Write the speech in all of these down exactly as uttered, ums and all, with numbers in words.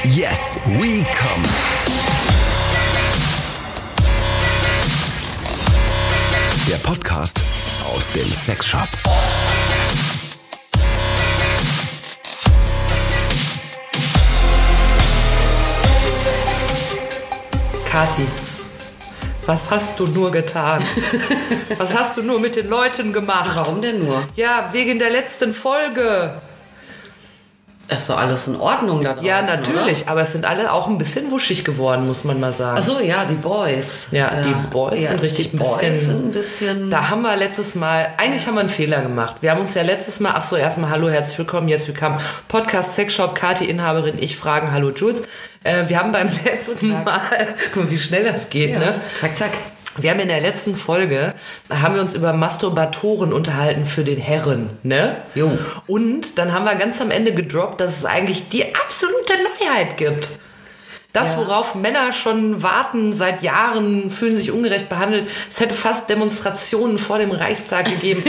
Yes, we come. Der Podcast aus dem Sexshop. Kathi, was hast du nur getan? Was hast du nur mit den Leuten gemacht? Warum denn nur? Ja, wegen der letzten Folge. Ist doch alles in Ordnung da draußen, Ja, natürlich, oder? aber es sind alle auch ein bisschen wuschig geworden, muss man mal sagen. Ach so, ja, die Boys. Ja, die Ja, Boys ja, sind richtig die ein bisschen, Boys sind ein bisschen... Da haben wir letztes Mal, eigentlich haben wir einen Fehler gemacht. Wir haben uns ja letztes Mal, ach so, erstmal hallo, herzlich willkommen, jetzt willkommen. Podcast Sexshop, Kathi, Inhaberin, ich fragen, hallo Jules. Äh, wir haben beim letzten Mal, guck mal, wie schnell das geht, ja. ne? Zack, zack. Wir haben in der letzten Folge, haben wir uns über Masturbatoren unterhalten für den Herren, ne? Jo. Und dann haben wir ganz am Ende gedroppt, dass es eigentlich die absolute Neuheit gibt. Das, Ja. worauf Männer schon warten seit Jahren, fühlen sich ungerecht behandelt. Es hätte fast Demonstrationen vor dem Reichstag gegeben,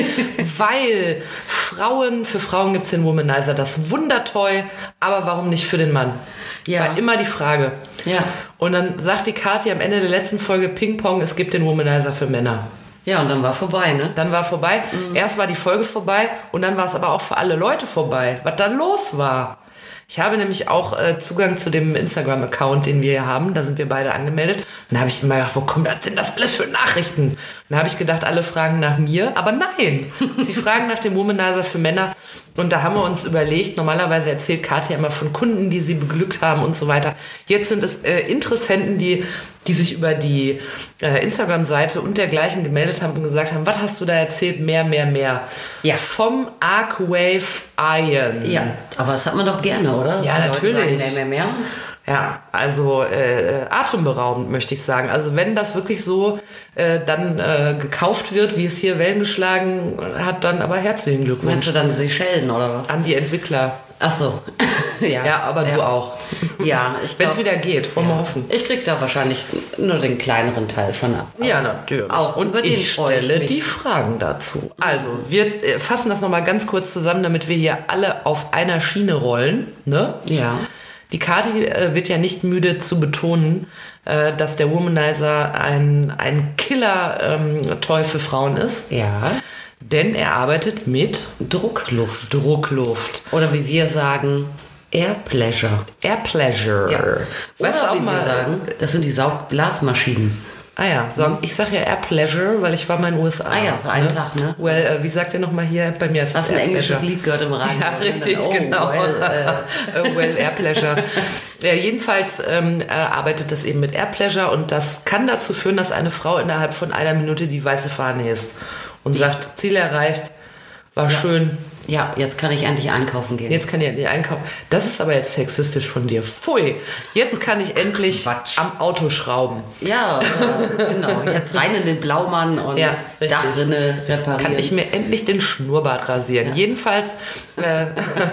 weil Frauen, für Frauen gibt es den Womanizer, das Wundertoy, aber warum nicht für den Mann? Ja. War immer die Frage. Ja. Und dann sagt die Kathi am Ende der letzten Folge Ping-Pong, es gibt den Womanizer für Männer. Ja, und dann war vorbei, ne? Dann war vorbei. Mhm. Erst war die Folge vorbei und dann war es aber auch für alle Leute vorbei, was da los war. Ich habe nämlich auch äh, Zugang zu dem Instagram-Account, den wir hier haben. Da sind wir beide angemeldet. Und da habe ich immer gedacht, wo kommt das denn das alles für Nachrichten? Und da habe ich gedacht, alle fragen nach mir. Aber nein, sie fragen nach dem Womanizer für Männer. Und da haben wir uns überlegt, normalerweise erzählt Kathi immer von Kunden, die sie beglückt haben und so weiter. Jetzt sind es äh, Interessenten, die, die sich über die äh, Instagram-Seite und dergleichen gemeldet haben und gesagt haben, was hast du da erzählt? Mehr, mehr, mehr. Ja. Vom Arcwave Iron. Ja, aber das hat man doch gerne, oder? Dass Ja, die Leute natürlich. Sagen, mehr, mehr, mehr. Ja, also äh, atemberaubend, möchte ich sagen. Also wenn das wirklich so äh, dann äh, gekauft wird, wie es hier Wellen geschlagen hat, dann aber herzlichen Glückwunsch Meinst du dann Seychellen oder was? an die Entwickler. Ach so. ja. Ja, aber du auch. Ja, ich Wenn es glaub- wieder geht, wollen wir hoffen. Ich krieg da wahrscheinlich nur den kleineren Teil von ab. Ja, natürlich. Auch und über den ich freu ich stelle mich. die Fragen dazu. Also, wir äh, fassen das nochmal ganz kurz zusammen, damit wir hier alle auf einer Schiene rollen. Ne? Ja. Die Kathi äh, wird ja nicht müde zu betonen, äh, dass der Womanizer ein, ein Killer-Toy für Frauen ist. Ja. Denn er arbeitet mit Druckluft. Druckluft. Oder wie wir sagen, Air Pleasure. Air Pleasure. Ja. Weißt du Oder auch wie mal, wir sagen, das sind die Saugblasmaschinen. Ah ja, so, ich sag ja Air Pleasure, weil ich war mal in den U S A. Ah ja, für einen Tag, ne? Well, äh, wie sagt ihr nochmal hier? Bei mir ist es Hast ein Air englisches Pleasure. Lied gehört im Radio? Ja, richtig, oh, genau. Well, äh. Äh, well, Air Pleasure. Ja, jedenfalls ähm, äh, arbeitet das eben mit Air Pleasure und das kann dazu führen, dass eine Frau innerhalb von einer Minute die weiße Fahne hisst und sagt, Ziel erreicht, war schön, Ja, jetzt kann ich endlich einkaufen gehen. jetzt kann ich endlich einkaufen. Das ist aber jetzt sexistisch von dir. Pfui, jetzt kann ich endlich Quatsch. am Auto schrauben. Ja, äh, genau. Jetzt rein in den Blaumann und Ja, richtig. Dachrinne reparieren. Kann ich mir endlich den Schnurrbart rasieren. Ja. Jedenfalls, äh,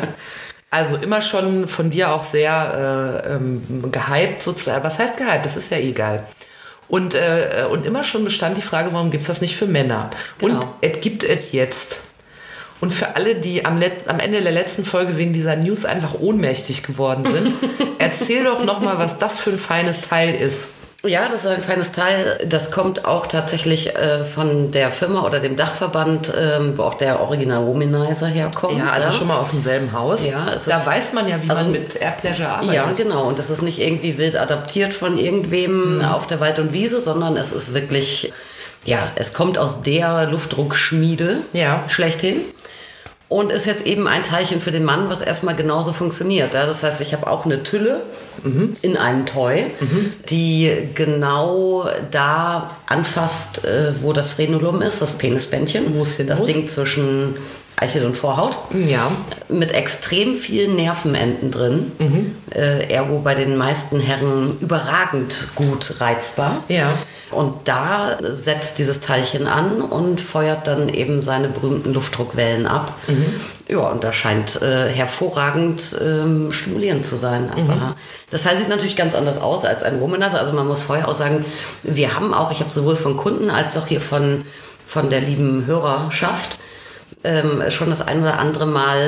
also immer schon von dir auch sehr äh, ähm, gehypt sozusagen. Was heißt gehypt? Das ist ja egal. Und, äh, und immer schon bestand die Frage, warum gibt es das nicht für Männer? Genau. Und es gibt es jetzt. Und für alle, die am, Let- am Ende der letzten Folge wegen dieser News einfach ohnmächtig geworden sind, erzähl doch nochmal, was das für ein feines Teil ist. Ja, das ist ein feines Teil. Das kommt auch tatsächlich äh, von der Firma oder dem Dachverband, ähm, wo auch der Original Womanizer herkommt. Ja, also schon mal aus demselben Haus. Ja, es da ist- weiß man ja, wie also- man mit Air Pleasure arbeitet. Ja, genau. Und das ist nicht irgendwie wild adaptiert von irgendwem Mhm. auf der Wald- und Wiese, sondern es ist wirklich, ja, es kommt aus der Luftdruckschmiede Ja. schlechthin. Und ist jetzt eben ein Teilchen für den Mann, was erstmal genauso funktioniert. Ja? Das heißt, ich habe auch eine Tülle Mhm. in einem Toy, die genau da anfasst, äh, wo das Frenulum ist, das Penisbändchen. Wo es hin Das muss. Ding zwischen Eichel und Vorhaut. Ja. Mit extrem vielen Nervenenden drin. Mhm. Äh, ergo bei den meisten Herren überragend gut reizbar. Ja. Und da setzt dieses Teilchen an und feuert dann eben seine berühmten Luftdruckwellen ab. Mhm. Ja, und das scheint äh, hervorragend ähm, stimulierend zu sein. Aber Mhm. das Teil sieht natürlich ganz anders aus als ein Womanizer. Also man muss vorher auch sagen, wir haben auch, ich habe sowohl von Kunden als auch hier von, von der lieben Hörerschaft ähm, schon das ein oder andere Mal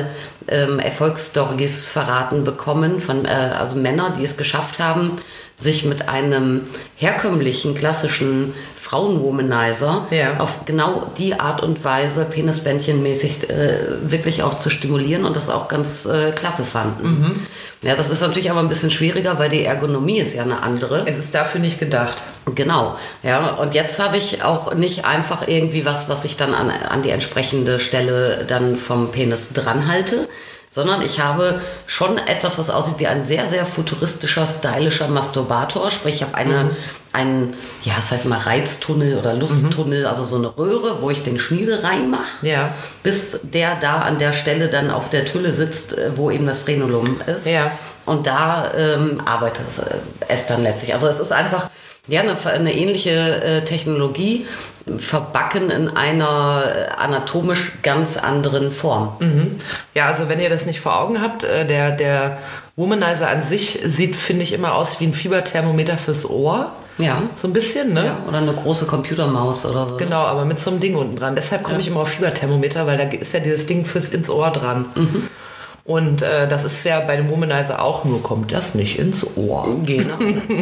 ähm, Erfolgsstories verraten bekommen von äh, also Männer, die es geschafft haben, sich mit einem herkömmlichen, klassischen Frauenwomanizer Ja. auf genau die Art und Weise penisbändchenmäßig äh, wirklich auch zu stimulieren und das auch ganz äh, klasse fanden. Mhm. Ja, das ist natürlich aber ein bisschen schwieriger, weil die Ergonomie ist ja eine andere. Es ist dafür nicht gedacht. Genau, ja, und jetzt habe ich auch nicht einfach irgendwie was, was ich dann an, an die entsprechende Stelle dann vom Penis dran halte, sondern ich habe schon etwas, was aussieht wie ein sehr, sehr futuristischer, stylischer Masturbator. Sprich, ich habe eine, mhm. einen, ja, das heißt mal Reiztunnel oder Lusttunnel, mhm. also so eine Röhre, wo ich den Schniedel reinmache, Ja. bis der da an der Stelle dann auf der Tülle sitzt, wo eben das Frenulum ist. Ja. Und da ähm, arbeitet es, äh, es dann letztlich. Also es ist einfach ja, eine, eine ähnliche äh, Technologie, verbacken in einer anatomisch ganz anderen Form. Mhm. Ja, also wenn ihr das nicht vor Augen habt, äh, der, der Womanizer an sich sieht, finde ich, immer aus wie ein Fieberthermometer fürs Ohr. Ja. So ein bisschen, ne? Ja, oder eine große Computermaus oder so. Genau, aber mit so einem Ding unten dran. Deshalb komme ja. ich immer auf Fieberthermometer, weil da ist ja dieses Ding fürs ins Ohr dran. Mhm. Und äh, das ist ja bei dem Womanizer auch, nur kommt das nicht ins Ohr. Genau.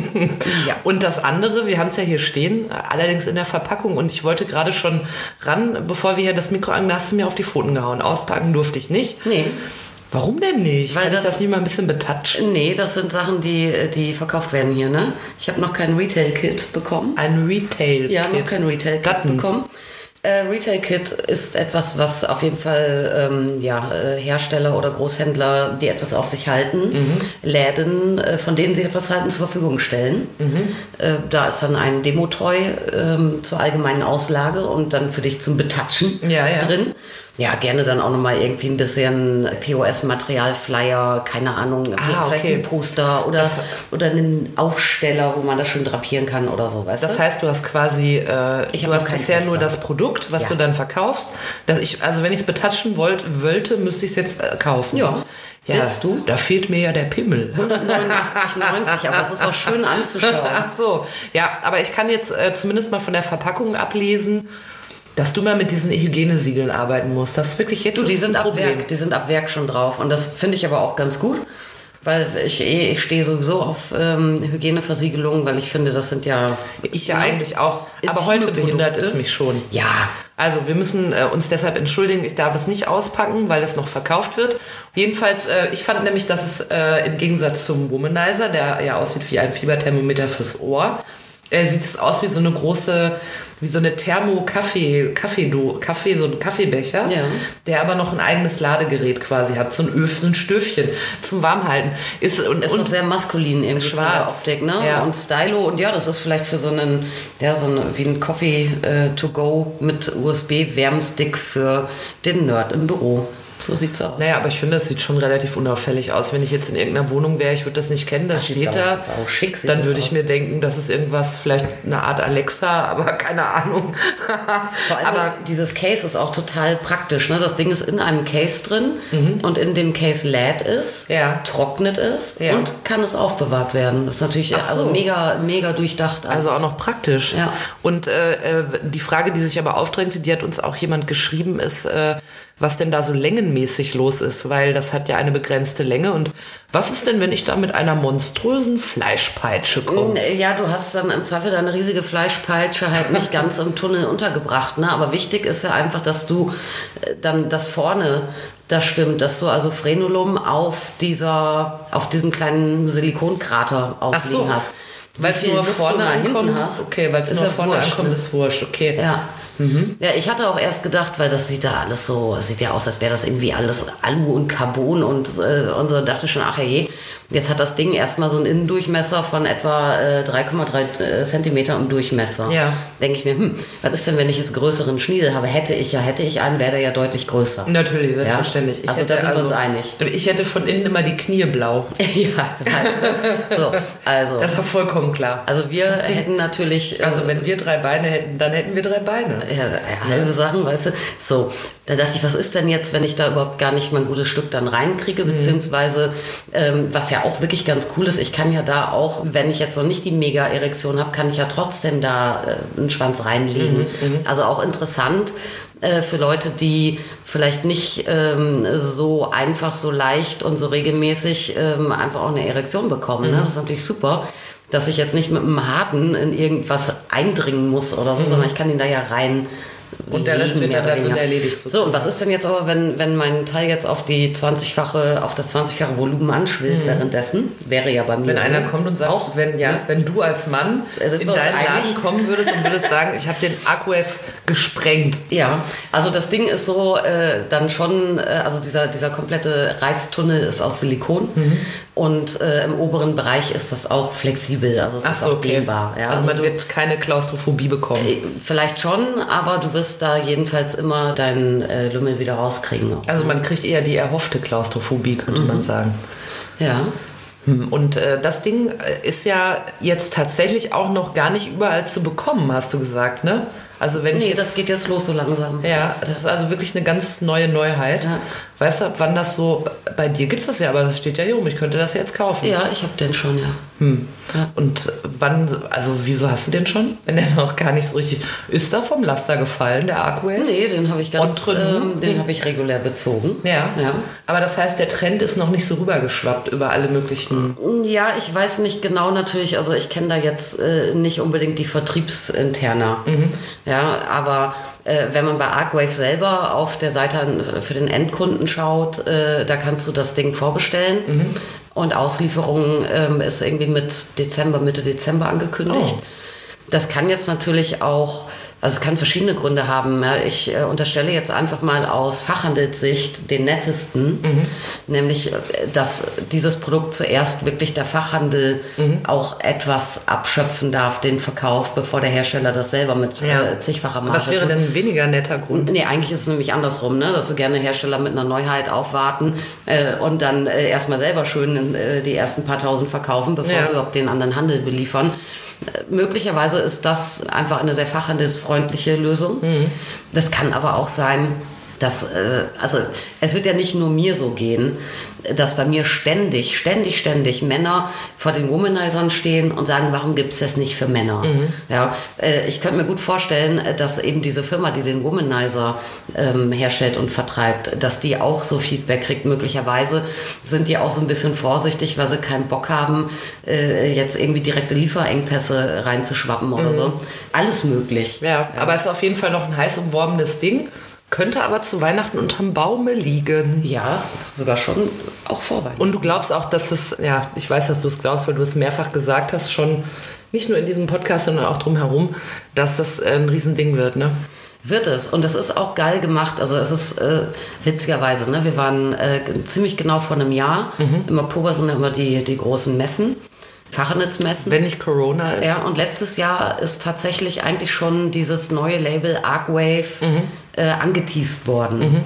Ja. Und das andere, wir haben es ja hier stehen, allerdings in der Verpackung. Und ich wollte gerade schon ran, bevor wir hier das Mikro an, hast du mir auf die Pfoten gehauen. Auspacken durfte ich nicht. Nee. Warum denn nicht? Weil Kann das, ich das nicht mal ein bisschen betatschen? Nee, das sind Sachen, die, die verkauft werden hier, ne? Ich habe noch kein Retail-Kit bekommen. Ein Retail-Kit? Ja, noch kein Retail-Kit bekommen. Äh, Retail-Kit ist etwas, was auf jeden Fall ähm, ja, äh, Hersteller oder Großhändler, die etwas auf sich halten, mhm. Läden, äh, von denen sie etwas halten, zur Verfügung stellen. Mhm. Äh, da ist dann ein Demo-Toy ähm, zur allgemeinen Auslage und dann für dich zum Betatschen ja, ja. drin. Ja, gerne dann auch nochmal irgendwie ein bisschen P O S-Material, Flyer, keine Ahnung, ah, vielleicht okay. ein Poster oder, oder einen Aufsteller, wo man das schön drapieren kann oder so, weißt Das du? heißt, du hast quasi, äh, ich du hast bisher Tester. nur das Produkt, was ja. du dann verkaufst. Dass ich, also wenn ich es betatschen wollt, wollte, müsste ich es jetzt äh, kaufen. Ja. Ja, Willst du? Da fehlt mir ja der Pimmel. hundertneunundachtzig neunzig, aber es ist auch schön anzuschauen. Ach so, ja, aber ich kann jetzt äh, zumindest mal von der Verpackung ablesen, dass du mal mit diesen Hygienesiegeln arbeiten musst. Das ist wirklich jetzt du, die ist sind ein ab Problem. Werk, die sind ab Werk schon drauf und das finde ich aber auch ganz gut, weil ich eh, ich stehe sowieso auf ähm, Hygieneversiegelungen, weil ich finde, das sind ja... Ich ja eigentlich auch, aber heute Produkte. behindert es mich schon. Ja. Also wir müssen äh, uns deshalb entschuldigen, ich darf es nicht auspacken, weil es noch verkauft wird. Jedenfalls, äh, ich fand nämlich, dass es äh, im Gegensatz zum Womanizer, der ja aussieht wie ein Fieberthermometer fürs Ohr, äh, sieht es aus wie so eine große... wie so eine Thermo-Kaffee, Kaffee, Kaffee, so ein Kaffeebecher, ja. der aber noch ein eigenes Ladegerät quasi hat, so ein Öf, so ein Stöfchen zum Warmhalten. Ist, und, ist und doch sehr maskulin irgendwie schwarz. von der Optik, ne? Ja. Und Stylo und ja, das ist vielleicht für so einen, ja, so ein, wie ein Coffee äh, to go mit U S B-Wärmstick für den Nerd im Büro. So sieht's aus. Naja, aber ich finde, das sieht schon relativ unauffällig aus. Wenn ich jetzt in irgendeiner Wohnung wäre, ich würde das nicht kennen, das, das steht da, auch schick, dann würde aus. ich mir denken, das ist irgendwas, vielleicht eine Art Alexa, aber keine Ahnung. Vor allem aber dieses Case ist auch total praktisch. Ne? Das Ding ist in einem Case drin mhm. und in dem Case lädt es, ja. trocknet es ja. und kann es aufbewahrt werden. Das ist natürlich so. also mega, mega durchdacht. Also auch noch praktisch. Ja. Und äh, die Frage, die sich aber aufdrängte, die hat uns auch jemand geschrieben, ist, äh, was denn da so längenmäßig los ist, weil das hat ja eine begrenzte Länge. Und was ist denn, wenn ich da mit einer monströsen Fleischpeitsche komme? Ja, du hast dann im Zweifel deine riesige Fleischpeitsche halt nicht ganz im Tunnel untergebracht, ne? Aber wichtig ist ja einfach, dass du dann das vorne, das stimmt, dass du also Frenulum auf dieser, auf diesem kleinen Silikonkrater aufliegen so. hast. Weil es nur vorne ankommt. Hast, okay, weil es nur ja vorne wurscht, ankommt, ne? ist wurscht, okay. Ja. Mhm. Ja, ich hatte auch erst gedacht, weil das sieht da alles so, es sieht ja aus, als wäre das irgendwie alles Alu und Carbon und, äh, und so, dachte schon, ach je, jetzt hat das Ding erstmal so einen Innendurchmesser von etwa äh, drei Komma drei Zentimeter im Durchmesser. Ja. Denke ich mir, hm, was ist denn, wenn ich jetzt größeren Schniedel habe? Hätte ich ja, hätte ich einen, wäre der ja deutlich größer. Natürlich, selbstverständlich. Ja? Also da sind wir uns einig. Ich hätte von innen immer die Knie blau. Ja, weißt du. So, also. Das ist doch vollkommen klar. Also wir hätten natürlich... Also wenn wir drei Beine hätten, dann hätten wir drei Beine. Ja, halbe Sachen, weißt du. So, da dachte ich, was ist denn jetzt, wenn ich da überhaupt gar nicht mal ein gutes Stück dann reinkriege, beziehungsweise, ähm, was ja auch wirklich ganz cool ist, ich kann ja da auch, wenn ich jetzt noch nicht die Mega-Erektion habe, kann ich ja trotzdem da äh, einen Schwanz reinlegen. Mhm, also auch interessant, äh, für Leute, die vielleicht nicht ähm, so einfach, so leicht und so regelmäßig ähm, einfach auch eine Erektion bekommen. Mhm. Ne? Das ist natürlich super, dass ich jetzt nicht mit einem Harten in irgendwas eindringen muss oder so, mhm. sondern ich kann ihn da ja rein. Und der Rest wird dann da drin erledigt. So, und was ist denn jetzt aber, wenn, wenn mein Teil jetzt auf die zwanzigfache, auf das zwanzigfache Volumen anschwillt mhm. währenddessen? Wäre ja bei mir Wenn so. einer kommt und sagt, auch wenn, ja, wenn du als Mann also in deinen Laden kommen würdest und würdest sagen, ich habe den Arcwave gesprengt. Ja, also das Ding ist so, äh, dann schon, äh, also dieser, dieser komplette Reiztunnel ist aus Silikon mhm. und äh, im oberen Bereich ist das auch flexibel, also es Ach ist so, auch okay. dehnbar. Ja, also, also man du, wird keine Klaustrophobie bekommen. Äh, vielleicht schon, aber du wirst da jedenfalls immer deinen äh, Lümmel wieder rauskriegen. Also man kriegt eher die erhoffte Klaustrophobie, könnte mhm. man sagen. Ja. Und äh, das Ding ist ja jetzt tatsächlich auch noch gar nicht überall zu bekommen, hast du gesagt, ne? Also wenn nee, ich jetzt, das geht jetzt los so langsam. Ja, das ist also wirklich eine ganz neue Neuheit. Ja. Weißt du, ab wann das so, bei dir gibt es das ja, aber das steht ja hier rum, ich könnte das jetzt kaufen. Ja, ich habe den schon, ja. Hm. ja. Und wann, also wieso hast du den schon? Wenn der noch gar nicht so richtig, ist da vom Laster gefallen, der Arcwave? Nee, den habe ich ganz, ähm, den habe ich regulär bezogen. Ja. ja, aber das heißt, der Trend ist noch nicht so rübergeschwappt über alle möglichen... Ja, ich weiß nicht genau natürlich, also ich kenne da jetzt äh, nicht unbedingt die Vertriebsinterna. Mhm. Ja, aber äh, wenn man bei Arcwave selber auf der Seite für den Endkunden schaut, äh, da kannst du das Ding vorbestellen. Mhm. Und Auslieferung ähm, ist irgendwie mit Dezember, Mitte Dezember angekündigt. Oh. Das kann jetzt natürlich auch, also es kann verschiedene Gründe haben. Ja. Ich äh, unterstelle jetzt einfach mal aus Fachhandelssicht den nettesten, mhm. nämlich, dass dieses Produkt zuerst wirklich der Fachhandel mhm. auch etwas abschöpfen darf, den Verkauf, bevor der Hersteller das selber mit ja. äh, zigfacher Marge. Was wäre denn ein weniger netter Grund? Nee, eigentlich ist es nämlich andersrum, ne? Dass so gerne Hersteller mit einer Neuheit aufwarten äh, und dann äh, erstmal selber schön äh, die ersten paar tausend verkaufen, bevor ja. sie überhaupt den anderen Handel beliefern. Möglicherweise ist das einfach eine sehr fachhandelsfreundliche Lösung. Mhm. Das kann aber auch sein, dass, äh, also es wird ja nicht nur mir so gehen, dass bei mir ständig, ständig, ständig Männer vor den Womanizern stehen und sagen, warum gibt es das nicht für Männer? Mhm. Ja, äh, ich könnte mir gut vorstellen, dass eben diese Firma, die den Womanizer ähm, herstellt und vertreibt, dass die auch so Feedback kriegt. Möglicherweise sind die auch so ein bisschen vorsichtig, weil sie keinen Bock haben, äh, jetzt irgendwie direkte Lieferengpässe reinzuschwappen oder mhm. so. Alles möglich. Ja, ja, aber es ist auf jeden Fall noch ein heiß umworbenes Ding. Könnte aber zu Weihnachten unterm Baume liegen. Ja, sogar schon auch vor Weihnachten. Und du glaubst auch, dass es, ja, ich weiß, dass du es glaubst, weil du es mehrfach gesagt hast, schon nicht nur in diesem Podcast, sondern auch drumherum, dass das ein Riesending wird, ne? Wird es. Und das ist auch geil gemacht. Also es ist äh, witzigerweise, ne? Wir waren äh, ziemlich genau vor einem Jahr. Mhm. Im Oktober sind ja immer die, die großen Messen. Fachhandelsmessen. Wenn nicht Corona ist. Ja, und letztes Jahr ist tatsächlich eigentlich schon dieses neue Label Arcwave mhm. äh, angeteast worden. Mhm.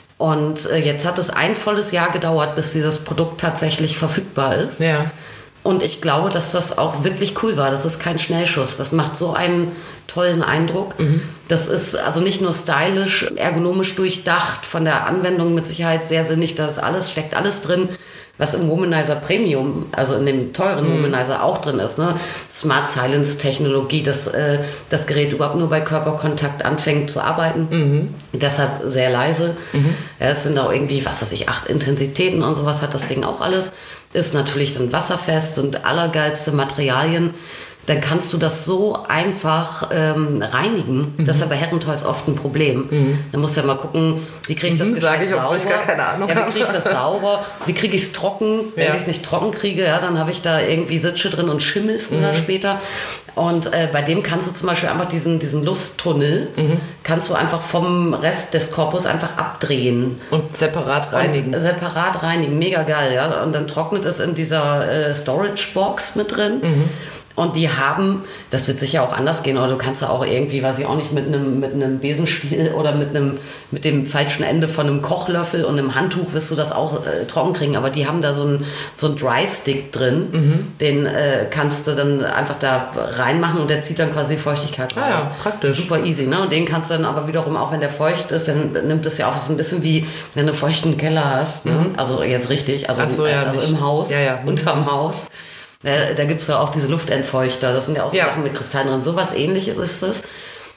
Und äh, jetzt hat es ein volles Jahr gedauert, bis dieses Produkt tatsächlich verfügbar ist. Ja. Und ich glaube, dass das auch wirklich cool war. Das ist kein Schnellschuss. Das macht so einen tollen Eindruck. Mhm. Das ist also nicht nur stylisch, ergonomisch durchdacht, von der Anwendung mit Sicherheit sehr sinnig. Da ist alles, steckt alles drin, was im Womanizer Premium, also in dem teuren mm. Womanizer auch drin ist. Ne? Smart Silence Technologie, dass äh, das Gerät überhaupt nur bei Körperkontakt anfängt zu arbeiten. Mhm. Deshalb sehr leise. Mhm. Ja, es sind auch irgendwie, was weiß ich, acht Intensitäten und sowas hat das Ding auch alles. Ist natürlich dann wasserfest, sind allergeilste Materialien. Dann kannst du das so einfach ähm, reinigen. Mhm. Das ist ja bei Herrentoys oft ein Problem. Mhm. Dann musst du ja mal gucken, wie kriege ich das mhm, gescheit ich, sauber? Ich gar keine Ahnung ja, wie kriege ich das sauber? Wie kriege ich es trocken? Wenn ja. ich es nicht trocken kriege, ja, dann habe ich da irgendwie Sitsche drin und Schimmel früher oder mhm. später. Und äh, bei dem kannst du zum Beispiel einfach diesen, diesen Lusttunnel, mhm. kannst du einfach vom Rest des Korpus einfach abdrehen. Und separat reinigen. Und separat reinigen, mega geil. Ja? Und dann trocknet es in dieser äh, Storage-Box mit drin. Mhm. Und die haben, das wird sicher auch anders gehen, oder du kannst da auch irgendwie, weiß ich auch nicht, mit einem, mit einem Besenstiel oder mit einem, mit dem falschen Ende von einem Kochlöffel und einem Handtuch wirst du das auch äh, trocken kriegen. Aber die haben da so einen so einen Dry-Stick drin, mhm. den äh, kannst du dann einfach da reinmachen und der zieht dann quasi Feuchtigkeit raus. Ah ja, praktisch. Super easy, ne? Und den kannst du dann aber wiederum, auch wenn der feucht ist, dann nimmt es ja auch so ein bisschen wie, wenn du einen feuchten Keller hast, ne? Mhm. Also jetzt richtig, also, so, ja, also im Haus, ja, ja. unterm Haus. Da, da gibt es ja auch diese Luftentfeuchter, das sind ja auch so ja. Sachen mit Kristallen drin. Sowas Ähnliches ist es.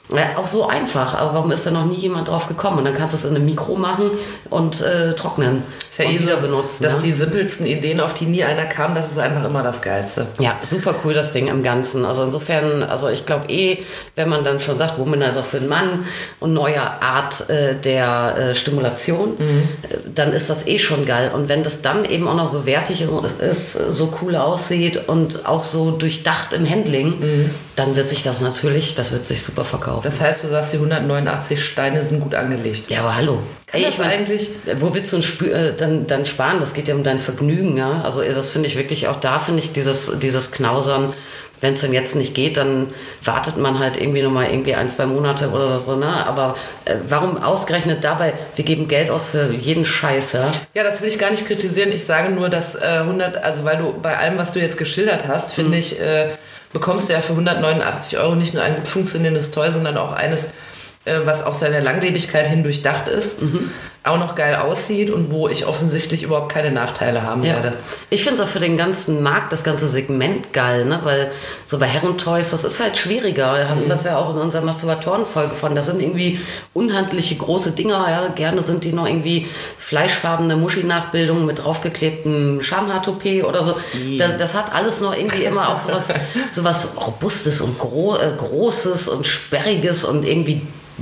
Ja, auch so einfach, aber warum ist da noch nie jemand drauf gekommen? Und dann kannst du es in einem Mikro machen und äh, trocknen. Ist ja und eh wieder so, benutzen. dass ne? die simpelsten Ideen, auf die nie einer kam, das ist einfach immer das Geilste. Ja, super cool das Ding im Ganzen. Also insofern, also ich glaube eh, wenn man dann schon sagt, Womanizer für den Mann und neue Art äh, der äh, Stimulation, mhm. äh, dann ist das eh schon geil. Und wenn das dann eben auch noch so wertig ist, so cool aussieht und auch so durchdacht im Handling, mhm. dann wird sich das natürlich, das wird sich super verkaufen. Das heißt, du sagst, die hundertneunundachtzig Steine sind gut angelegt. Ja, aber hallo. Kann Ey, das ich mein, eigentlich? Wo willst du Spü- äh, dann, dann sparen? Das geht ja um dein Vergnügen, ja. Also das finde ich wirklich, auch da finde ich dieses, dieses Knausern, wenn es dann jetzt nicht geht, dann wartet man halt irgendwie nochmal irgendwie ein, zwei Monate oder so, ne? Aber äh, warum ausgerechnet dabei, wir geben Geld aus für jeden Scheiß, ja? Ja, das will ich gar nicht kritisieren. Ich sage nur, dass äh, hundert, also weil du bei allem, was du jetzt geschildert hast, finde mhm. ich, äh, bekommst du ja für hundertneunundachtzig Euro nicht nur ein gut funktionierendes Toy, sondern auch eines, äh, was auch seiner Langlebigkeit hin durchdacht ist, mhm. auch noch geil aussieht und wo ich offensichtlich überhaupt keine Nachteile haben ja. werde. Ich finde es auch für den ganzen Markt, das ganze Segment geil, ne? Weil so bei Herrentoys, das ist halt schwieriger. Wir hatten mhm. das ja auch in unserer Masturbatoren-Folge von. Das sind irgendwie unhandliche große Dinger. Ja? Gerne sind die noch irgendwie fleischfarbene Muschi-Nachbildungen mit draufgeklebtem Schamhaar-Toupet oder so. Mhm. Das, das hat alles noch irgendwie immer auch sowas, sowas Robustes und Gro- äh, Großes und Sperriges und irgendwie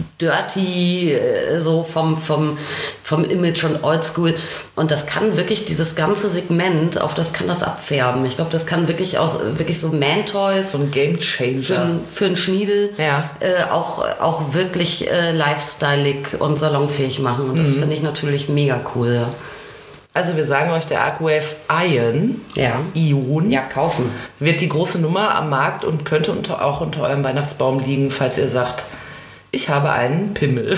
dirty, so vom, vom, vom Image und Oldschool. Und das kann wirklich dieses ganze Segment, auf das kann das abfärben. Ich glaube, das kann wirklich aus wirklich so Man-Toys, so ein Game-Changer für, für einen Schniedel ja. äh, auch, auch wirklich äh, lifestyleig und salonfähig machen. Und das mhm. finde ich natürlich mega cool. Ja. Also wir sagen euch, der Arcwave Ion, ja. Ion, ja, kaufen, wird die große Nummer am Markt und könnte unter, auch unter eurem Weihnachtsbaum liegen, falls ihr sagt, ich habe einen Pimmel.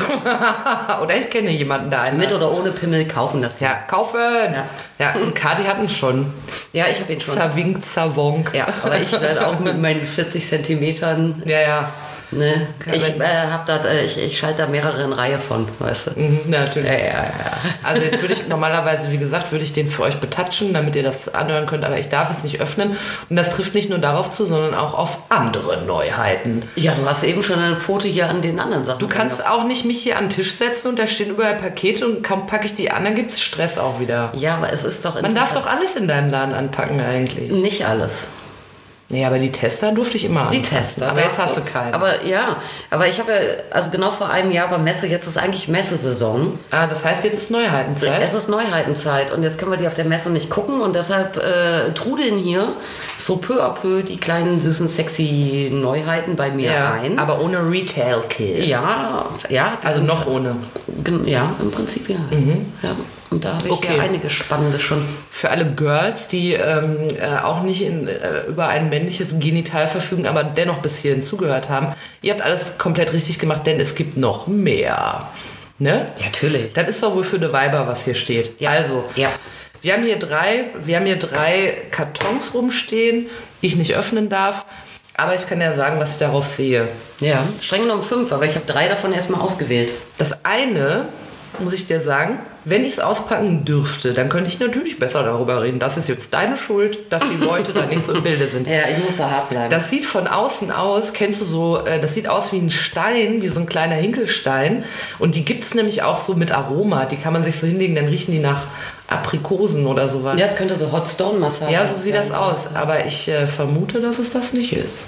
Oder ich kenne jemanden, der einen mit hat. oder ohne Pimmel kaufen das. Ja, kaufen. Ja, ja und Kathi hat ihn schon. Ja, ich habe ihn schon. Zerwink, zerwonk. Ja, aber ich werde auch mit meinen vierzig Zentimetern. Ja, ja. Ne? Ich, äh, hab da, äh, ich, ich schalte da mehrere in Reihe von, weißt du? Mhm, natürlich. Ja, ja, ja. Also jetzt würde ich normalerweise, wie gesagt, würde ich den für euch betatschen, damit ihr das anhören könnt, aber ich darf es nicht öffnen. Und das trifft nicht nur darauf zu, sondern auch auf andere Neuheiten. Ja, du hast eben schon ein Foto hier an den anderen Sachen. Du kannst auch nicht mich hier an den Tisch setzen und da stehen überall Pakete und kaum packe ich die an, dann gibt es Stress auch wieder. Ja, aber es ist doch... Man darf doch alles in deinem Laden anpacken eigentlich. Nicht alles. Nee, aber die Tester durfte ich immer Die anpassen. Tester. Aber jetzt hast du keinen. Aber ja, aber ich habe ja, also genau vor einem Jahr war Messe, jetzt ist eigentlich Messesaison. Ah, das heißt, jetzt ist Neuheitenzeit? Es ist Neuheitenzeit und jetzt können wir die auf der Messe nicht gucken und deshalb äh, trudeln hier so peu à peu die kleinen, süßen, sexy Neuheiten bei mir ja, ein. Aber ohne Retail-Kit. Ja, ja. Also sind, noch ohne. Ja, im Prinzip ja. Mhm. Ja. Und da habe ich okay. ja einige spannende schon. Für alle Girls, die ähm, äh, auch nicht in, äh, über ein männliches Genital verfügen, aber dennoch bis hierhin zugehört haben, ihr habt alles komplett richtig gemacht, denn es gibt noch mehr. Ne? Ja, natürlich. Das ist doch wohl für eine Weiber, was hier steht. Ja. Also, ja. wir haben hier drei, wir haben hier drei Kartons rumstehen, die ich nicht öffnen darf. Aber ich kann ja sagen, was ich darauf sehe. Ja, streng genommen fünf, aber ich habe drei davon erstmal ausgewählt. Das eine, muss ich dir sagen, wenn ich es auspacken dürfte, dann könnte ich natürlich besser darüber reden. Das ist jetzt deine Schuld, dass die Leute da nicht so im Bilde sind. Ja, ich muss da hart bleiben. Das sieht von außen aus, kennst du so, das sieht aus wie ein Stein, wie so ein kleiner Hinkelstein. Und die gibt es nämlich auch so mit Aroma. Die kann man sich so hinlegen, dann riechen die nach Aprikosen oder sowas. Ja, es könnte so Hot Stone Massage sein. Ja, so sieht das aus. Aber ich äh, vermute, dass es das nicht ist.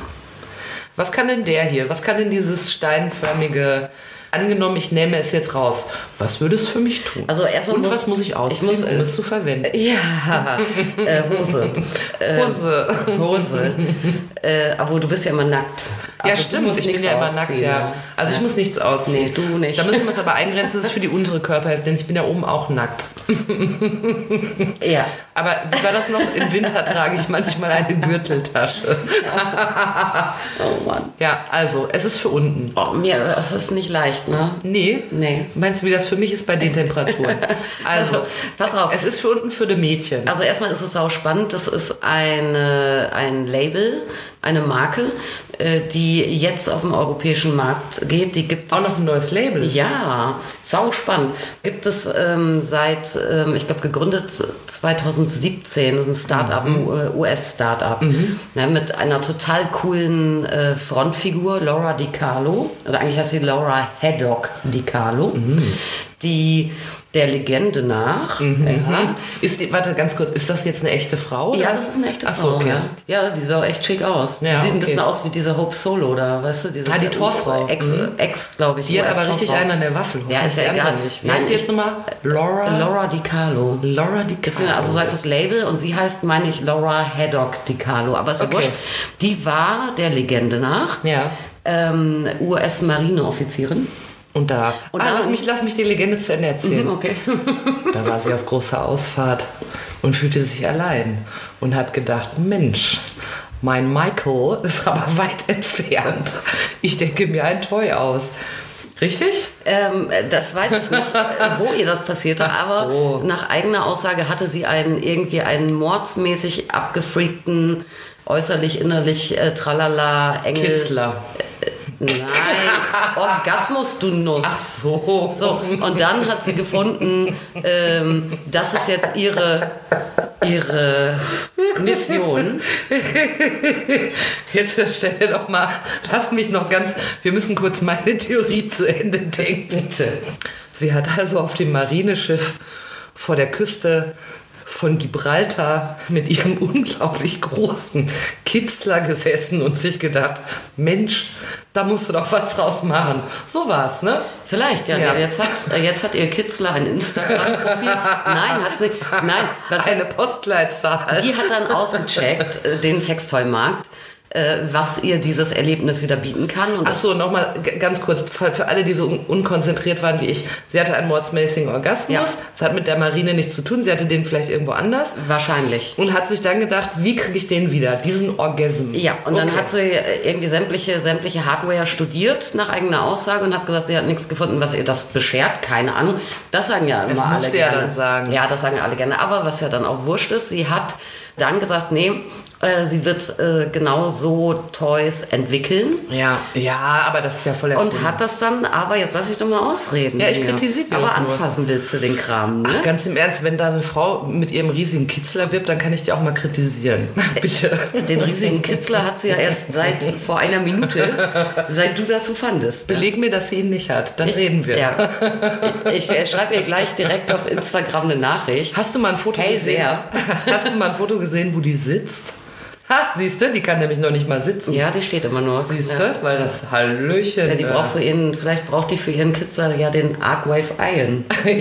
Was kann denn der hier? Was kann denn dieses steinförmige... Angenommen, ich nehme es jetzt raus. Was würde es für mich tun? Also erstmal Und muss, was muss ich ausziehen, ich muss, um es zu verwenden? Ja, äh, Hose. Äh, Hose. Hose. Äh, aber du bist ja immer nackt. Ja, also stimmt. Ich bin ja immer nackt, ja. Also ja. Ich muss nichts ausziehen. Nee, du nicht. Da müssen wir es aber eingrenzen, das ist für die untere Körperhälfte, denn ich bin ja oben auch nackt. Ja. Aber wie war das noch? Im Winter trage ich manchmal eine Gürteltasche. Ja. Oh Mann. Ja, also, es ist für unten. Oh, mir, das ist nicht leicht, ne? Nee. Nee. Meinst du, wie das für mich ist bei den Temperaturen? Also, also pass auf. Es ist für unten für die Mädchen. Also erstmal ist es auch spannend. Das ist eine, ein Label, eine Marke, äh, die jetzt auf dem europäischen Markt geht. Die gibt Auch es, noch ein neues Label. Ja, sau spannend. Gibt es ähm, seit, ähm, ich glaube, gegründet zwanzig siebzehn. Das ist ein Start-up, mhm. ein U S-Start-up. Mhm. Ja, mit einer total coolen äh, Frontfigur, Laura DiCarlo. Oder eigentlich heißt sie Laura Haddock DiCarlo. Mhm. Die der Legende nach. Mhm. Ja. Ist die, warte, ganz kurz, ist das jetzt eine echte Frau? Oder? Ja, das ist eine echte Ach Frau. so, okay. Ja. ja, die sah echt schick aus. Ja, die sieht okay. ein bisschen aus wie diese Hope Solo da, weißt du? Diese ah, die Torfrau. Ex, mhm. Ex glaube ich. Die hat aber richtig einen an der Waffel. Ja, ist ja egal. Nicht. Wie heißt sie jetzt nochmal? Laura? Laura DiCarlo. Laura DiCarlo. Also so heißt das Label und sie heißt, meine ich, Laura Haddock DiCarlo. Aber ist ja okay. wurscht. Die war der Legende nach ja. ähm, U S-Marineoffizierin. Und da, und ah, dann, lass, mich, lass mich die Legende zu Ende erzählen. Mhm, okay. Da war sie auf großer Ausfahrt und fühlte sich allein und hat gedacht, Mensch, mein Michael ist aber weit entfernt. Ich denke mir ein Toy aus. Richtig? Ähm, das weiß ich nicht, wo ihr das passierte, Ach aber so. nach eigener Aussage hatte sie einen irgendwie einen mordsmäßig abgefreakten, äußerlich, innerlich, äh, tralala, Engel. Kitzler. Nein, Orgasmus, du Nuss. Ach so. So, und dann hat sie gefunden, ähm, das ist jetzt ihre, ihre Mission. Jetzt stell dir doch mal, lass mich noch ganz, wir müssen kurz meine Theorie zu Ende denken. Sie hat also auf dem Marineschiff vor der Küste von Gibraltar mit ihrem unglaublich großen Kitzler gesessen und sich gedacht, Mensch, da musst du doch was draus machen. So war's, ne? Vielleicht, ja. Ja. Jetzt, hat's, jetzt hat ihr Kitzler ein Instagram-Profil. Nein, hat's nicht. Nein, was Eine Postleitzahl. die hat dann ausgecheckt, äh, den Sextoy-Markt, äh, was ihr dieses Erlebnis wieder bieten kann. Und Ach so, nochmal g- ganz kurz, für für alle, die so un- unkonzentriert waren wie ich. Sie hatte einen mordsmäßigen Orgasmus. Ja. Das hat mit der Marine nichts zu tun. Sie hatte den vielleicht irgendwo anders. wahrscheinlich. Und hat sich dann gedacht, wie kriege ich den wieder? Diesen Orgasm. Ja, und dann Okay. hat sie äh, irgendwie sämtliche, sämtliche Hardware studiert, nach eigener Aussage, und hat gesagt, sie hat nichts gefunden, was ihr das beschert. Keine Ahnung. Das sagen ja immer Das alle musst du ja gerne. dann sagen. Ja, das sagen alle gerne. Aber was ja dann auch wurscht ist, sie hat dann gesagt, nee, äh, sie wird äh, genau so Toys entwickeln. Ja, ja, aber das ist ja voll Und erfunden. hat das dann, aber jetzt lass mich doch mal ausreden. Ja, ich hier. kritisiere die Aber auch nur. anfassen willst du den Kram, ne? Ach, ganz im Ernst, wenn da eine Frau mit ihrem riesigen Kitzler wirbt, dann kann ich die auch mal kritisieren. Bitte. Den riesigen Kitzler hat sie ja erst seit vor einer Minute, seit du das so fandest. Beleg mir, dass sie ihn nicht hat. Dann Ich- reden wir. Ja. Ich, ich schreibe ihr gleich direkt auf Instagram eine Nachricht. Hast du mal ein Foto Hey, gesehen? sehr. Hast du mal ein Foto gesehen, wo die sitzt? Ha, siehst du, die kann nämlich noch nicht mal sitzen. Ja, die steht immer nur. Siehst ja. du? Weil das Hallöchen. Ja, die braucht für ihren, vielleicht braucht die für ihren Kitzler ja den Arcwave Iron.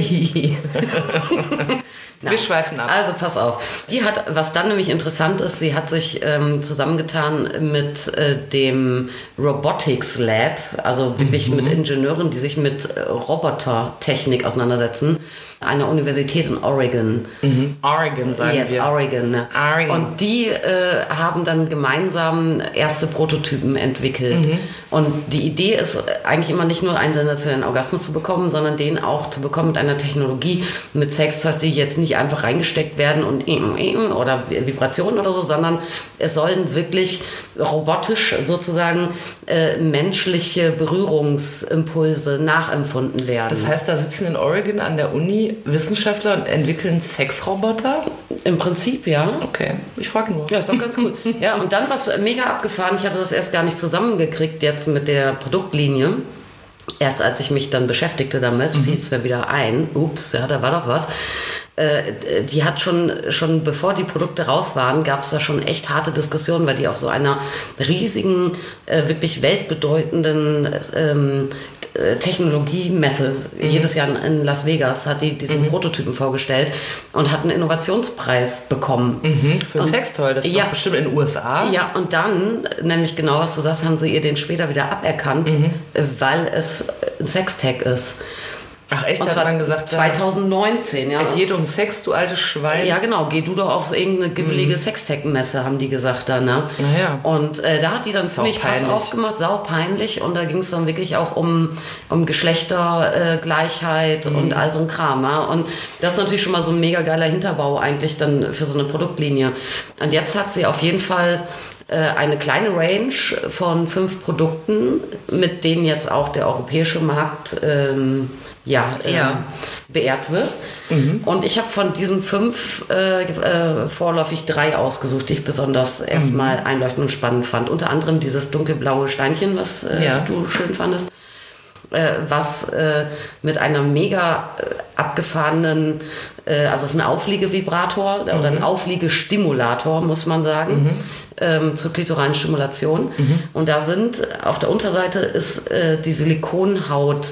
Wir schweifen ab. Also pass auf. Die hat, was dann nämlich interessant ist, sie hat sich ähm, zusammengetan mit äh, dem Robotics Lab, also wirklich Mhm. mit Ingenieuren, die sich mit äh, Robotertechnik auseinandersetzen, einer Universität in Oregon. Oregon, sagen yes, wir. Oregon. ne? Oregon. Und die äh, haben dann gemeinsam erste Prototypen entwickelt. Mhm. Und die Idee ist eigentlich immer nicht nur einen sensationellen Orgasmus zu bekommen, sondern den auch zu bekommen mit einer Technologie, mit Sextoys, die jetzt nicht einfach reingesteckt werden und oder Vibrationen oder so, sondern es sollen wirklich robotisch sozusagen äh, menschliche Berührungsimpulse nachempfunden werden. Das heißt, da sitzen in Oregon an der Uni Wissenschaftler und entwickeln Sexroboter? im Prinzip, ja. Okay, ich frage nur. Ja, ist doch ganz gut. Ja, und dann war es mega abgefahren. Ich hatte das erst gar nicht zusammengekriegt jetzt mit der Produktlinie. Erst als ich mich dann beschäftigte damit, fiel es mir wieder ein. Ups, ja, da war doch was. Äh, die hat schon, schon bevor die Produkte raus waren, gab es da schon echt harte Diskussionen, weil die auf so einer riesigen, äh, wirklich weltbedeutenden ähm, Technologiemesse mhm. jedes Jahr in Las Vegas hat die diesen mhm. Prototypen vorgestellt und hat einen Innovationspreis bekommen. Mhm, für ein und, Sextoy, das ist ja, doch bestimmt in den U S A. Ja, und dann, nämlich genau was du sagst, haben sie ihr den später wieder aberkannt, mhm. weil es ein Sextag ist. Ach echt, Und hat zwar man gesagt, zweitausendneunzehn, ja. es geht um Sex, du altes Schwein. Ja, genau. Geh du doch auf irgendeine gibbelige mhm. Sextech-Messe, haben die gesagt da, ne? Naja. Und äh, da hat die dann ziemlich Fass aufgemacht, saupeinlich. Und da ging es dann wirklich auch um, um Geschlechtergleichheit äh, mhm. und all so ein Kram. Ja? Und das ist natürlich schon mal so ein mega geiler Hinterbau eigentlich dann für so eine Produktlinie. Und jetzt hat sie auf jeden Fall eine kleine Range von fünf Produkten, mit denen jetzt auch der europäische Markt ähm, ja, ja. Ähm, beehrt wird. Mhm. Und ich habe von diesen fünf äh, äh, vorläufig drei ausgesucht, die ich besonders mhm. erstmal einleuchtend und spannend fand. Unter anderem dieses dunkelblaue Steinchen, was äh, ja. du schön fandest. Äh, was äh, mit einer mega äh, abgefahrenen, äh, also es ist ein Aufliegevibrator mhm. oder ein Aufliegestimulator, muss man sagen, mhm. ähm, zur klitoralen Stimulation. Mhm. Und da sind, auf der Unterseite ist äh, die Silikonhaut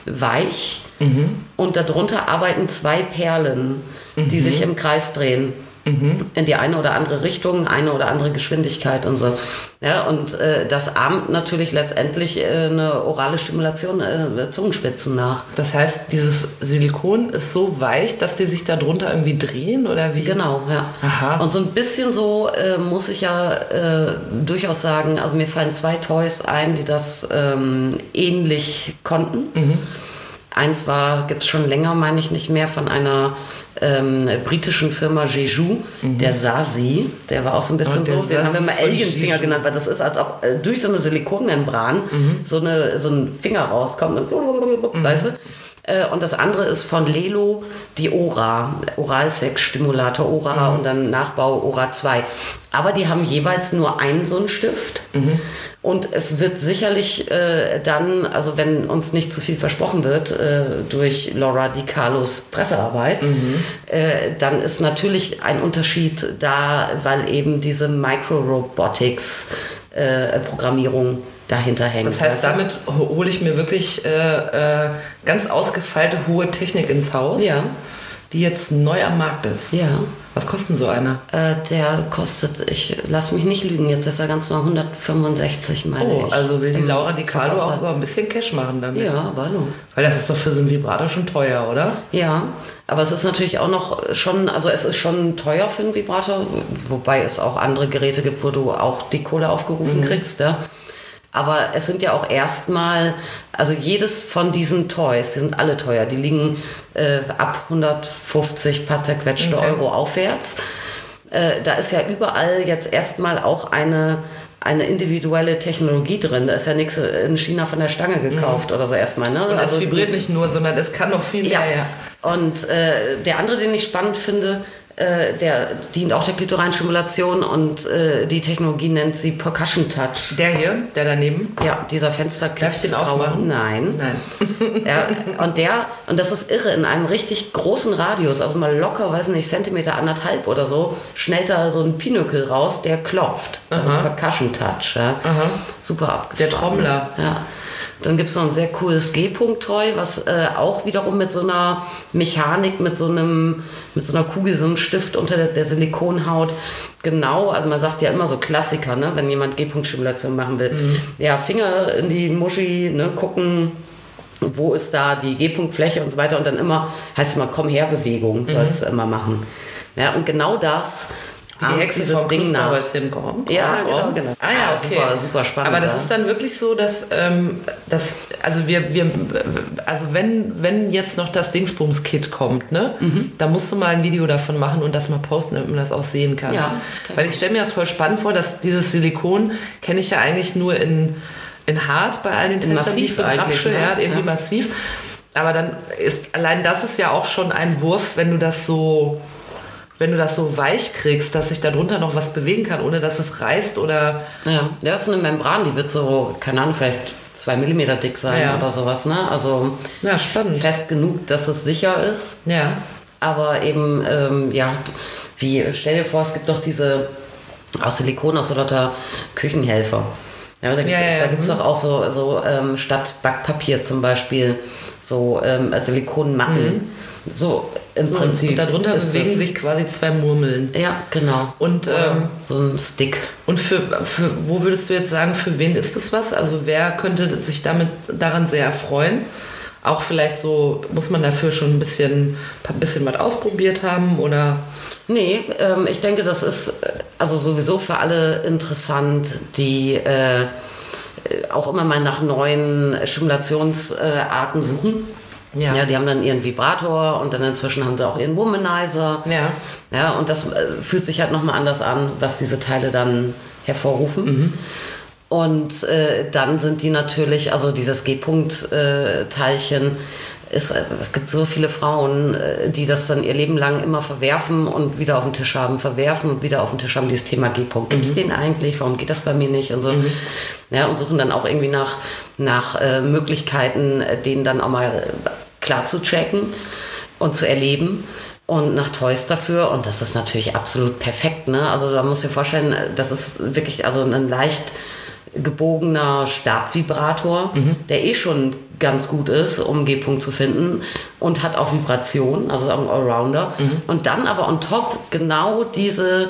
weich mhm. und darunter arbeiten zwei Perlen, mhm. die sich im Kreis drehen. Mhm. In die eine oder andere Richtung, eine oder andere Geschwindigkeit und so. Ja, und äh, das ahmt natürlich letztendlich äh, eine orale Stimulation äh, Zungenspitzen nach. Das heißt, dieses Silikon ist so weich, dass die sich da drunter irgendwie drehen oder wie? Genau, ja. Aha. Und so ein bisschen so äh, muss ich ja äh, durchaus sagen, also mir fallen zwei Toys ein, die das ähm, ähnlich konnten. Mhm. Eins war, gibt es schon länger, meine ich nicht mehr, von einer ähm, britischen Firma Jeju, mhm. der Sasi, der war auch so ein bisschen oh, so, den haben wir mal Alienfinger genannt, weil das ist, als ob äh, durch so eine Silikonmembran mhm. so, eine, so ein Finger rauskommt und mhm. weißt du? Äh, und das andere ist von Lelo, die Ora, Oralsex-Stimulator Ora mhm. und dann Nachbau Ora zwei. Aber die haben jeweils nur einen so einen Stift. Mhm. Und es wird sicherlich äh, dann, also wenn uns nicht zu viel versprochen wird äh, durch Laura Di Carlos Pressearbeit, mhm. äh, dann ist natürlich ein Unterschied da, weil eben diese Micro-Robotics-Programmierung äh, dahinter hängt. Das heißt, damit hole ich mir wirklich äh, äh, ganz ausgefeilte hohe Technik ins Haus, ja. die jetzt neu am Markt ist. Ja. Was kostet so einer? Äh, der kostet, ich lass mich nicht lügen, jetzt ist er ganz noch hundertfünfundsechzig, meine oh, ich. Also will die Laura Di Carlo auch mal ein bisschen Cash machen damit. Ja, hallo. Weil das ist doch für so einen Vibrator schon teuer, oder? Ja, aber es ist natürlich auch noch schon, also es ist schon teuer für einen Vibrator, wobei es auch andere Geräte gibt, wo du auch die Kohle aufgerufen mhm. kriegst, ja. Aber es sind ja auch erstmal, also jedes von diesen Toys, die sind alle teuer, die liegen äh, ab hundertfünfzig paar zerquetschte okay. Euro aufwärts. Äh, da ist ja überall jetzt erstmal auch eine, eine individuelle Technologie drin. Da ist ja nichts in China von der Stange gekauft mhm. oder so erstmal. Ne? Und also es vibriert nicht nur, sondern es kann noch viel mehr. Ja. Ja. Und äh, der andere, den ich spannend finde, Äh, der dient auch der klitoralen Stimulation und äh, die Technologie nennt sie Percussion Touch. Der hier, der daneben? Ja, dieser Fensterclip. Darf ich den aufmachen? Nein. Nein. Ja, und der, und das ist irre, in einem richtig großen Radius, also mal locker, weiß nicht, Zentimeter, anderthalb oder so, schnellt da so ein Pinökel raus, der klopft. Also Aha. Percussion Touch. Ja. Aha. Super abgefahren. Der Trommler. Ja. Dann gibt es noch ein sehr cooles G-Punkt-Toy, was äh, auch wiederum mit so einer Mechanik, mit so einem, mit so einer Kugel, so einem Stift unter der, der Silikonhaut, genau, also man sagt ja immer so Klassiker, ne, wenn jemand G-Punkt-Stimulation machen will. Mhm. Ja, Finger in die Muschi, ne, gucken, wo ist da die G-Punkt-Fläche und so weiter und dann immer, heißt immer, komm her, Bewegung, sollst du mhm. immer machen. Ja, und genau das Wie die Hexe vom Christbauerchen kommt. Ja, genau, genau. Ah ja, okay. Super, super spannend. Aber das ja. ist dann wirklich so, dass, ähm, dass also wir, wir, also wenn, wenn jetzt noch das Dingsbums-Kit kommt, ne, mhm. da musst du mal ein Video davon machen und das mal posten, damit man das auch sehen kann. Ja. Weil ich stelle mir das voll spannend vor, dass dieses Silikon kenne ich ja eigentlich nur in, in hart bei allen den Testern, die ich begrapsche, ne? Ja, irgendwie ja. massiv. Aber dann ist, allein das ist ja auch schon ein Wurf, wenn du das so... Wenn du das so weich kriegst, dass sich darunter noch was bewegen kann, ohne dass es reißt oder... Ja, das ist eine Membran, die wird so, keine Ahnung, vielleicht zwei Millimeter dick sein ja. oder sowas, ne? Also ja, spannend. Fest genug, dass es sicher ist. Ja. Aber eben, ähm, ja, wie, stell dir vor, es gibt doch diese, aus Silikon, aus so lauter Küchenhelfer. Ja, da, ja, ja, da gibt es doch auch so, so ähm, statt Backpapier zum Beispiel, so ähm, Silikonmatten. Mhm. So im so, Prinzip. Und darunter bewegen das, sich quasi zwei Murmeln. Ja, genau. Und ähm, so ein Stick. Und für, für wo würdest du jetzt sagen, für wen ist das was? Also wer könnte sich damit daran sehr erfreuen? auch vielleicht so, muss man dafür schon ein bisschen, ein bisschen was ausprobiert haben oder? Nee, ähm, ich denke, das ist äh, also sowieso für alle interessant, die äh, auch immer mal nach neuen Stimulationsarten suchen. Ja. Ja, die haben dann ihren Vibrator und dann inzwischen haben sie auch ihren Womanizer. Ja. Ja, und das äh, fühlt sich halt nochmal anders an, was diese Teile dann hervorrufen. Mhm. Und äh, dann sind die natürlich, also dieses G-Punkt-Teilchen, ist, es gibt so viele Frauen, äh, die das dann ihr Leben lang immer verwerfen und wieder auf den Tisch haben, verwerfen und wieder auf den Tisch haben, dieses Thema G-Punkt. Gibt es mhm. den eigentlich? Warum geht das bei mir nicht? Und so. Mhm. Ja, und suchen dann auch irgendwie nach, nach äh, Möglichkeiten, den dann auch mal klar zu checken und zu erleben. Und nach Toys dafür, und das ist natürlich absolut perfekt, ne? Also da muss ich dir vorstellen, das ist wirklich also ein leicht gebogener Stabvibrator, mhm. der eh schon ganz gut ist, um G-Punkt zu finden und hat auch Vibration, also ein Allrounder. Mhm. Und dann aber on top genau diese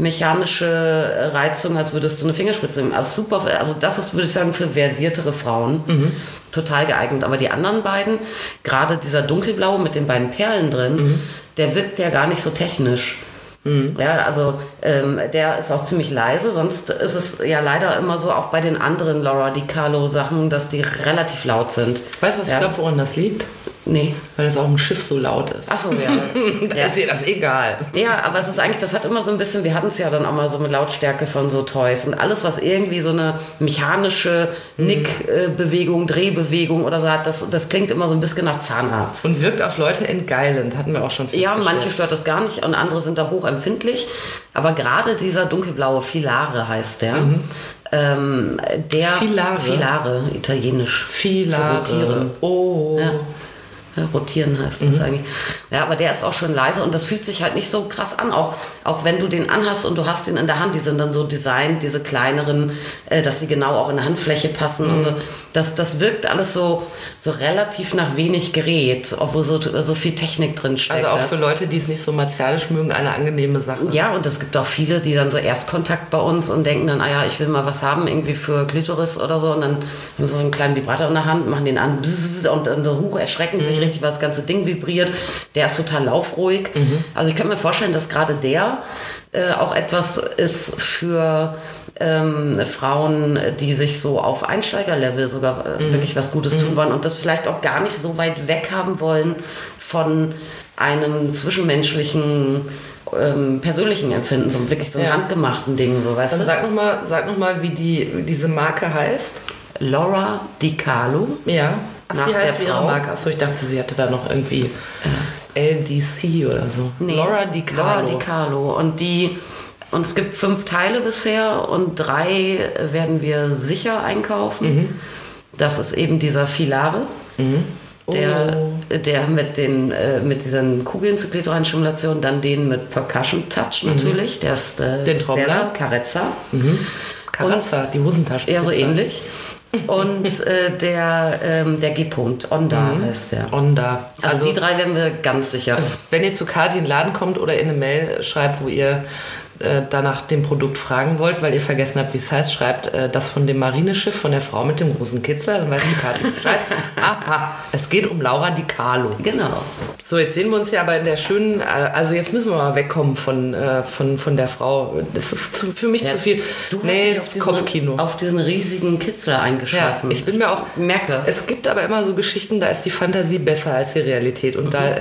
mechanische Reizung, als würdest du eine Fingerspitze nehmen. Also super, also das ist, würde ich sagen, für versiertere Frauen mhm. total geeignet. Aber die anderen beiden, gerade dieser dunkelblaue mit den beiden Perlen drin, mhm. der wirkt ja gar nicht so technisch. Mhm. Ja, also ähm, der ist auch ziemlich leise, sonst ist es ja leider immer so, auch bei den anderen Laura DiCarlo Sachen, dass die relativ laut sind. Weißt du, was ja. ich glaube, woran das liegt? Nee. Weil das auf dem Schiff so laut ist. Ach so, ja. Da ja. ist ihr das egal. Ja, aber es ist eigentlich, das hat immer so ein bisschen, wir hatten es ja dann auch mal so mit Lautstärke von so Toys und alles, was irgendwie so eine mechanische Nickbewegung, Drehbewegung oder so hat, das, das klingt immer so ein bisschen nach Zahnarzt. Und wirkt auf Leute entgeilend, hatten wir auch schon festgestellt. Ja, manche stört das gar nicht und andere sind da hochempfindlich. Aber gerade dieser dunkelblaue Filare heißt der. Mhm. Ähm, der Filare. Filare, italienisch. Filare. Rotieren. Oh. Ja. Ja, rotieren heißt das mhm. eigentlich. Ja, aber der ist auch schon leise und das fühlt sich halt nicht so krass an. Auch, auch wenn du den anhast und du hast den in der Hand, die sind dann so designt, diese kleineren, äh, dass sie genau auch in der Handfläche passen mhm. und so. Das, das wirkt alles so, so relativ nach wenig Gerät, obwohl so, so viel Technik drin steckt. Also auch für Leute, die es nicht so martialisch mögen, eine angenehme Sache. Ja, und es gibt auch viele, die dann so Erstkontakt bei uns und denken dann, ah ja, ich will mal was haben, irgendwie für Klitoris oder so. Und dann haben sie so einen kleinen Vibrator in der Hand, machen den an und dann so hoch erschrecken mhm. sich richtig, weil das ganze Ding vibriert. Der ist total laufruhig. Mhm. Also ich könnte mir vorstellen, dass gerade der äh, auch etwas ist für ähm, Frauen, die sich so auf Einsteigerlevel sogar äh, mhm. wirklich was Gutes mhm. tun wollen und das vielleicht auch gar nicht so weit weg haben wollen von einem zwischenmenschlichen ähm, persönlichen Empfinden, so wirklich so ein ja. handgemachten Ding, so, weißt Dann du? Sag nochmal sag noch mal, wie, die, wie diese Marke heißt. Laura DiCarlo. Ja. Ach, sie heißt wie ihre Frau. Marke. Achso, ich dachte, sie hatte da noch irgendwie ja. L D C oder so. Nee. Laura DiCarlo. Laura DiCarlo. Und die, und es gibt fünf Teile bisher und drei werden wir sicher einkaufen. Mhm. Das ist eben dieser Filare. Mhm. Oh. Der, der mit den äh, mit diesen Kugeln zur klitoralen Stimulation, dann den mit Percussion Touch natürlich, mhm. der ist äh, den Trommler, Carezza. Mhm. Carezza, die Hosentasche. Ja, so ähnlich. Und äh, der, ähm, der G-Punkt, Onda mhm. heißt der. Onda. Also, also die drei werden wir ganz sicher. Wenn ihr zu Kathi in den Laden kommt oder in eine Mail schreibt, wo ihr äh, danach dem Produkt fragen wollt, weil ihr vergessen habt, wie es heißt, schreibt äh, das von dem Marineschiff von der Frau mit dem großen Kitzler, dann weiß die Kathi Bescheid. Aha, es geht um Laura DiCarlo. Genau. So, jetzt sehen wir uns ja aber in der schönen, also jetzt müssen wir mal wegkommen von, äh, von, von der Frau. Das ist zu, für mich ja, zu viel. Du hast nee, das diesen, Kopfkino. Auf diesen riesigen Kitzler eingeschossen. Ja, ich bin mir auch, merk das. Es gibt aber immer so Geschichten, da ist die Fantasie besser als die Realität. Und mhm. da,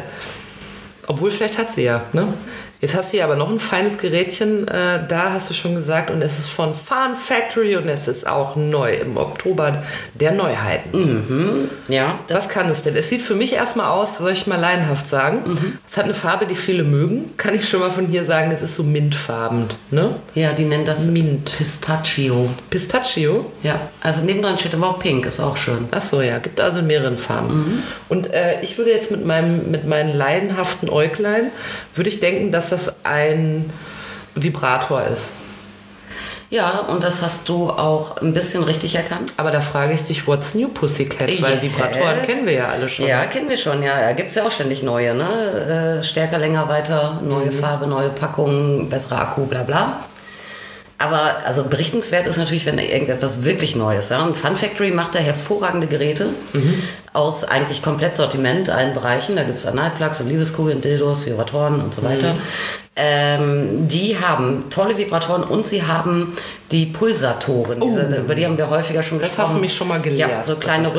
obwohl vielleicht hat sie ja, ne? Jetzt hast du hier aber noch ein feines Gerätchen, äh, da hast du schon gesagt, und es ist von Fun Factory und es ist auch neu im Oktober der Neuheiten. Mhm. Ja. Was kann es denn? Es sieht für mich erstmal aus, soll ich mal laienhaft sagen, mhm. es hat eine Farbe, die viele mögen, kann ich schon mal von hier sagen, es ist so mintfarben, ne? Ja, die nennen das Mint. Pistachio. Pistachio? Ja, also nebendran steht aber auch pink, ist auch schön. Ach so, ja, gibt also in mehreren Farben. Mhm. Und äh, ich würde jetzt mit meinem mit meinen laienhaften Äuglein, würde ich denken, dass das ein Vibrator ist. Ja, und das hast du auch ein bisschen richtig erkannt. Aber da frage ich dich, what's new, Pussycat? Yes. Weil Vibratoren kennen wir ja alle schon. Ja, kennen wir schon. Ja, da gibt es ja auch ständig neue. Ne? Äh, stärker, länger, weiter, neue mhm. Farbe, neue Packung, bessere Akku, bla bla. Aber also berichtenswert ist natürlich, wenn da irgendetwas wirklich Neues. Ja? Und Fun Factory macht da hervorragende Geräte mhm. aus eigentlich komplett Sortiment, allen Bereichen. Da gibt es Analplugs und Liebeskugeln, Dildos, Vibratoren und so weiter. Mhm. Ähm, die haben tolle Vibratoren und sie haben die Pulsatoren. Oh. Diese, über die haben wir häufiger schon das gesprochen. Das hast du mich schon mal gelehrt. Ja, so kleine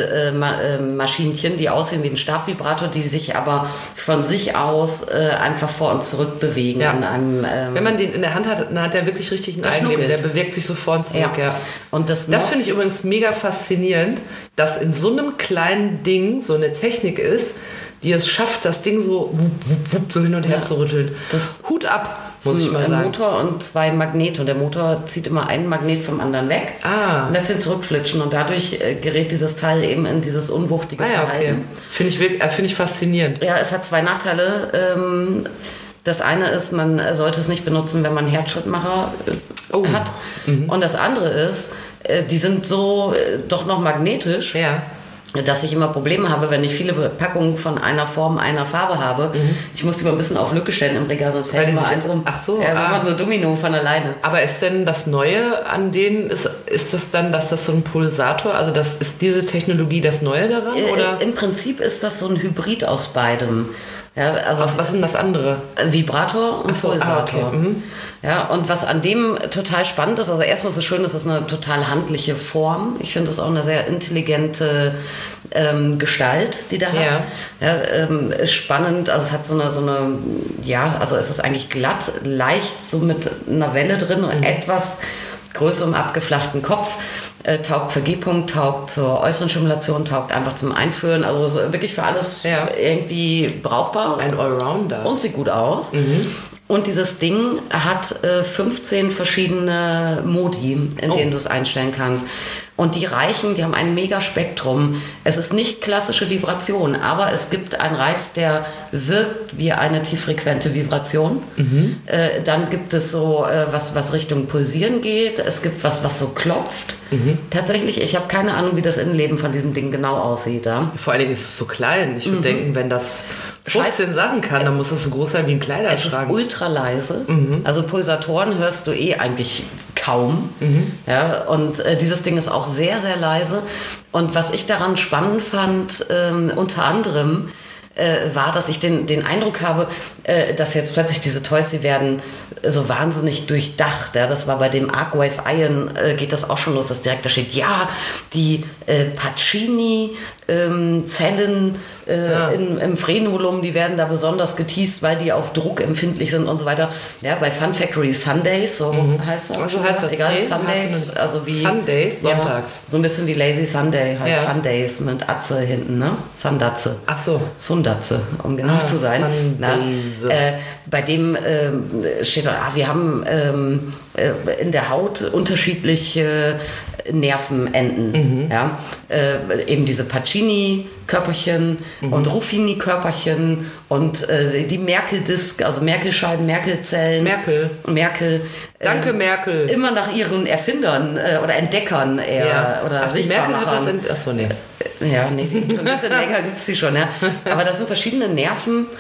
Rüttelmaschinchen, die aussehen wie ein Stabvibrator, die sich aber von sich aus äh, einfach vor und zurück bewegen. Ja. In einem, ähm, Wenn man den in der Hand hat, dann hat der wirklich richtig ein Eigenleben. Der bewegt sich so vor und zurück. Ja. Ja. Und das das finde ich übrigens mega faszinierend, dass in so einem kleinen Ding so eine Technik ist, die es schafft, das Ding so, wupp, wupp, wupp, so hin und her ja. zu rütteln. Das Hut ab, muss ich mal sagen. Ein Motor und zwei Magnete. Und der Motor zieht immer einen Magnet vom anderen weg ah. und lässt ihn zurückflitschen. Und dadurch äh, gerät dieses Teil eben in dieses unwuchtige ah, ja, Verhalten. Okay. Finde ich, äh, find ich faszinierend. Ja, es hat zwei Nachteile. Ähm, das eine ist, man sollte es nicht benutzen, wenn man einen Herzschrittmacher äh, oh. hat. Mhm. Und das andere ist, äh, die sind so äh, doch noch magnetisch. Ja. Dass ich immer Probleme habe, wenn ich viele Packungen von einer Form, einer Farbe habe. Mhm. Ich muss die mal ein bisschen auf Lücke stellen im Regal, sonst fällt immer eins um. Ach so. Ja, ah. man so Domino von alleine. Aber ist denn das Neue an denen, ist, ist das dann, dass das so ein Pulsator, also das, ist diese Technologie das Neue daran? Äh, oder? Im Prinzip ist das so ein Hybrid aus beidem. Ja, also was, was ist denn das andere? Vibrator und so, Pulsator. Ah, okay. mhm. Ja, und was an dem total spannend ist, also erstmal so schön, das ist eine total handliche Form. Ich finde das auch eine sehr intelligente ähm, Gestalt, die der hat. Ja. Ja, ähm, ist spannend, also es hat so eine, so eine, ja, also es ist eigentlich glatt, leicht, so mit einer Welle drin und mhm. etwas größerem abgeflachten Kopf. Äh, taugt für G-Punkt, taugt zur äußeren Stimulation, taugt einfach zum Einführen. Also so wirklich für alles ja. irgendwie brauchbar. Ein Allrounder. Und sieht gut aus. Mhm. Und dieses Ding hat äh, fünfzehn verschiedene Modi, in oh. denen du es einstellen kannst. Und die reichen, die haben ein Megaspektrum. Es ist nicht klassische Vibration, aber es gibt einen Reiz, der wirkt wie eine tieffrequente Vibration. Mhm. Äh, dann gibt es so äh, was, was Richtung Pulsieren geht. Es gibt was, was so klopft. Mhm. Tatsächlich, ich habe keine Ahnung, wie das Innenleben von diesem Ding genau aussieht. Ja? Vor allen Dingen ist es so klein. Ich würde mhm. denken, wenn das fünfzehn Sachen kann, dann muss es so groß sein wie ein Kleiderschrank. Es ist ultra leise. Mhm. Also Pulsatoren hörst du eh eigentlich kaum. Mhm. Ja, und äh, dieses Ding ist auch sehr, sehr leise. Und was ich daran spannend fand, ähm, unter anderem, äh, war, dass ich den, den Eindruck habe, äh, dass jetzt plötzlich diese Toys, die werden so wahnsinnig durchdacht. Ja? Das war bei dem Arcwave Iron, äh, geht das auch schon los, dass direkt da steht, ja, die äh, Pacini ähm, Zellen äh, ja. in, im Frenulum, die werden da besonders geteast, weil die auf Druck empfindlich sind und so weiter. Ja, bei Fun Factory Sundays, so mhm. heißt das. Also heißt das egal, nee, Sundays, also wie Sundays, sonntags. Ja, so ein bisschen wie Lazy Sunday, halt ja. Sundays mit Atze hinten, ne? Sundatze. Ach so. Sundatze, um genau ah, zu sein. Na, äh, bei dem äh, steht da, ah, wir haben ähm, äh, in der Haut unterschiedliche Nervenenden. Mhm. Ja? Äh, eben diese Pacini-Körperchen mhm. und Ruffini-Körperchen und äh, die Merkel-Disk, also Merkel-Scheiben, Merkel-Zellen. Merkel. Merkel. Danke, äh, Merkel. Immer nach ihren Erfindern äh, oder Entdeckern eher. Ja. Oder Ach, die Merkel hat das in, achso, nee. Ja, nee, ein bisschen länger gibt es die schon. Ja. Aber das sind verschiedene Nervenenden,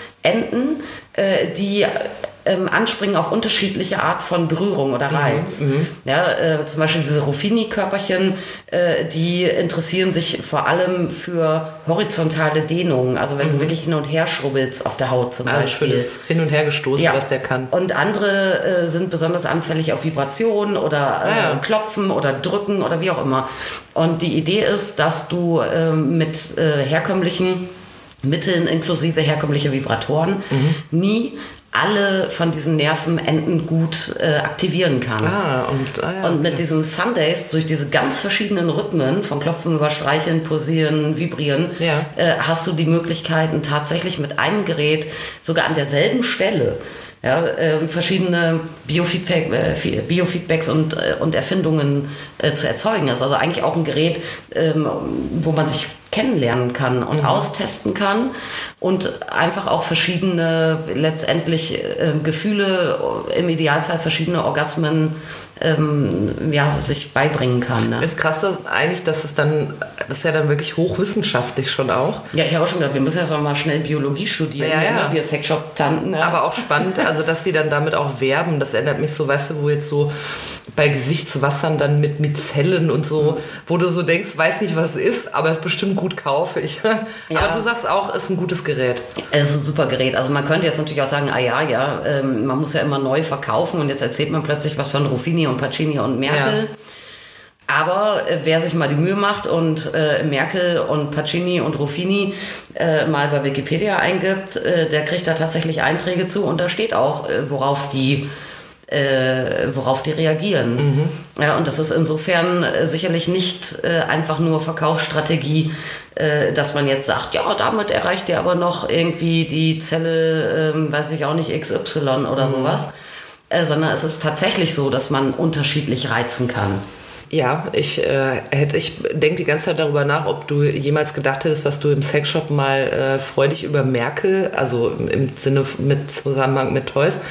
äh, die ähm, anspringen auf unterschiedliche Art von Berührung oder Reiz. Mhm. Ja, äh, zum Beispiel diese Ruffini-Körperchen, äh, die interessieren sich vor allem für horizontale Dehnungen. Also wenn mhm. du wirklich hin und her schrubbelst auf der Haut zum also Beispiel. Das hin und her gestoßen, ja. was der kann. Und andere äh, sind besonders anfällig auf Vibrationen oder äh, ah, ja. Klopfen oder Drücken oder wie auch immer. Und die Idee ist, dass du äh, mit äh, herkömmlichen Mitteln inklusive herkömmliche Vibratoren mhm. nie alle von diesen Nervenenden gut äh, aktivieren kannst. Ah, und, ah ja, und mit okay. diesem Sundays, durch diese ganz verschiedenen Rhythmen, von Klopfen über Streicheln, Pulsieren, Vibrieren, ja. äh, hast du die Möglichkeiten, tatsächlich mit einem Gerät sogar an derselben Stelle ja, äh, verschiedene Biofeedback, äh, Biofeedbacks und, äh, und Erfindungen äh, zu erzeugen. Das ist also eigentlich auch ein Gerät, ähm, wo man sich kennenlernen kann und mhm. austesten kann und einfach auch verschiedene letztendlich äh, Gefühle, im Idealfall verschiedene Orgasmen ähm, ja, sich beibringen kann. Ne? Ist krass dass eigentlich, dass es dann, das ist ja dann wirklich hochwissenschaftlich schon auch. Ja, ich habe auch schon gedacht, wir müssen jetzt mal schnell Biologie studieren, ja, ja. Ne? Wir Sexshop-Tanten. Ne? Aber auch spannend, also dass sie dann damit auch werben, das erinnert mich so, weißt du, wo jetzt so bei Gesichtswassern dann mit Mizellen und so, wo du so denkst, weiß nicht, was es ist, aber es ist bestimmt gut, kaufe ich. Ja. Aber du sagst auch, es ist ein gutes Gerät. Es ist ein super Gerät. Also man könnte jetzt natürlich auch sagen, ah ja, ja, ähm, man muss ja immer neu verkaufen und jetzt erzählt man plötzlich was von Ruffini und Pacini und Merkel. Ja. Aber äh, wer sich mal die Mühe macht und äh, Merkel und Pacini und Ruffini äh, mal bei Wikipedia eingibt, äh, der kriegt da tatsächlich Einträge zu und da steht auch, äh, worauf die Äh, worauf die reagieren. Mhm. Ja, und das ist insofern äh, sicherlich nicht äh, einfach nur Verkaufsstrategie, äh, dass man jetzt sagt, ja, damit erreicht ihr aber noch irgendwie die Zelle, äh, weiß ich auch nicht, X Y oder mhm. sowas, äh, sondern es ist tatsächlich so, dass man unterschiedlich reizen kann. Ja, ich, äh, hätte, ich denke die ganze Zeit darüber nach, ob du jemals gedacht hättest, dass du im Sexshop mal äh, freudig über Merkel, also im, im Sinne mit Zusammenhang mit Toys,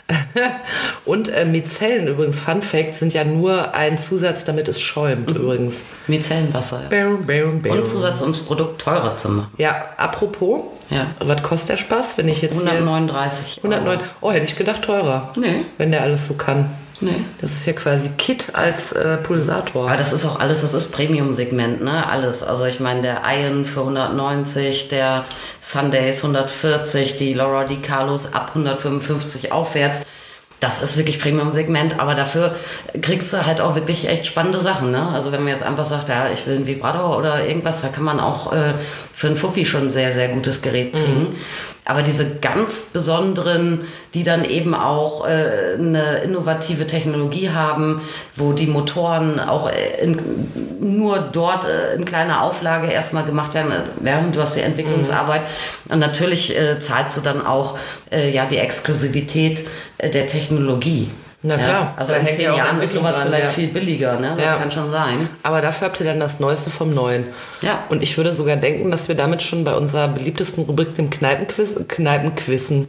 und äh, Mizellen übrigens, Fun Fact, sind ja nur ein Zusatz, damit es schäumt mhm. übrigens. Micellenwasser, ja. Bäum, bäum, bäum. Und Zusatz, um das Produkt teurer zu machen. Ja, apropos, ja. Was kostet der Spaß, wenn ich jetzt hundertneununddreißig Euro. hundertneun Oh, hätte ich gedacht teurer. Nee. Wenn der alles so kann. Nee. Das ist ja quasi Kit als äh, Pulsator. Aber das ist auch alles, das ist Premium-Segment, ne? Alles. Also ich meine, der Iron für hundertneunzig, der Sundays hundertvierzig, die Laura Di Carlos ab hundertfünfundfünfzig aufwärts. Das ist wirklich Premium-Segment, aber dafür kriegst du halt auch wirklich echt spannende Sachen, ne? Also wenn man jetzt einfach sagt, ja, ich will einen Vibrator oder irgendwas, da kann man auch äh, für einen Fuffi schon ein sehr, sehr gutes Gerät kriegen. Mhm. Aber diese ganz besonderen, die dann eben auch äh, eine innovative Technologie haben, wo die Motoren auch in, nur dort äh, in kleiner Auflage erstmal gemacht werden, während du hast die Entwicklungsarbeit. Mhm. Und natürlich äh, zahlst du dann auch äh, ja, die Exklusivität äh, der Technologie. Na klar. Ja, also in zehn Jahren ist sowas vielleicht ja. viel billiger, ne? Das ja. kann schon sein. Aber dafür habt ihr dann das Neueste vom Neuen. Ja. Und ich würde sogar denken, dass wir damit schon bei unserer beliebtesten Rubrik, dem Kneipenquiz, Kneipenquissen,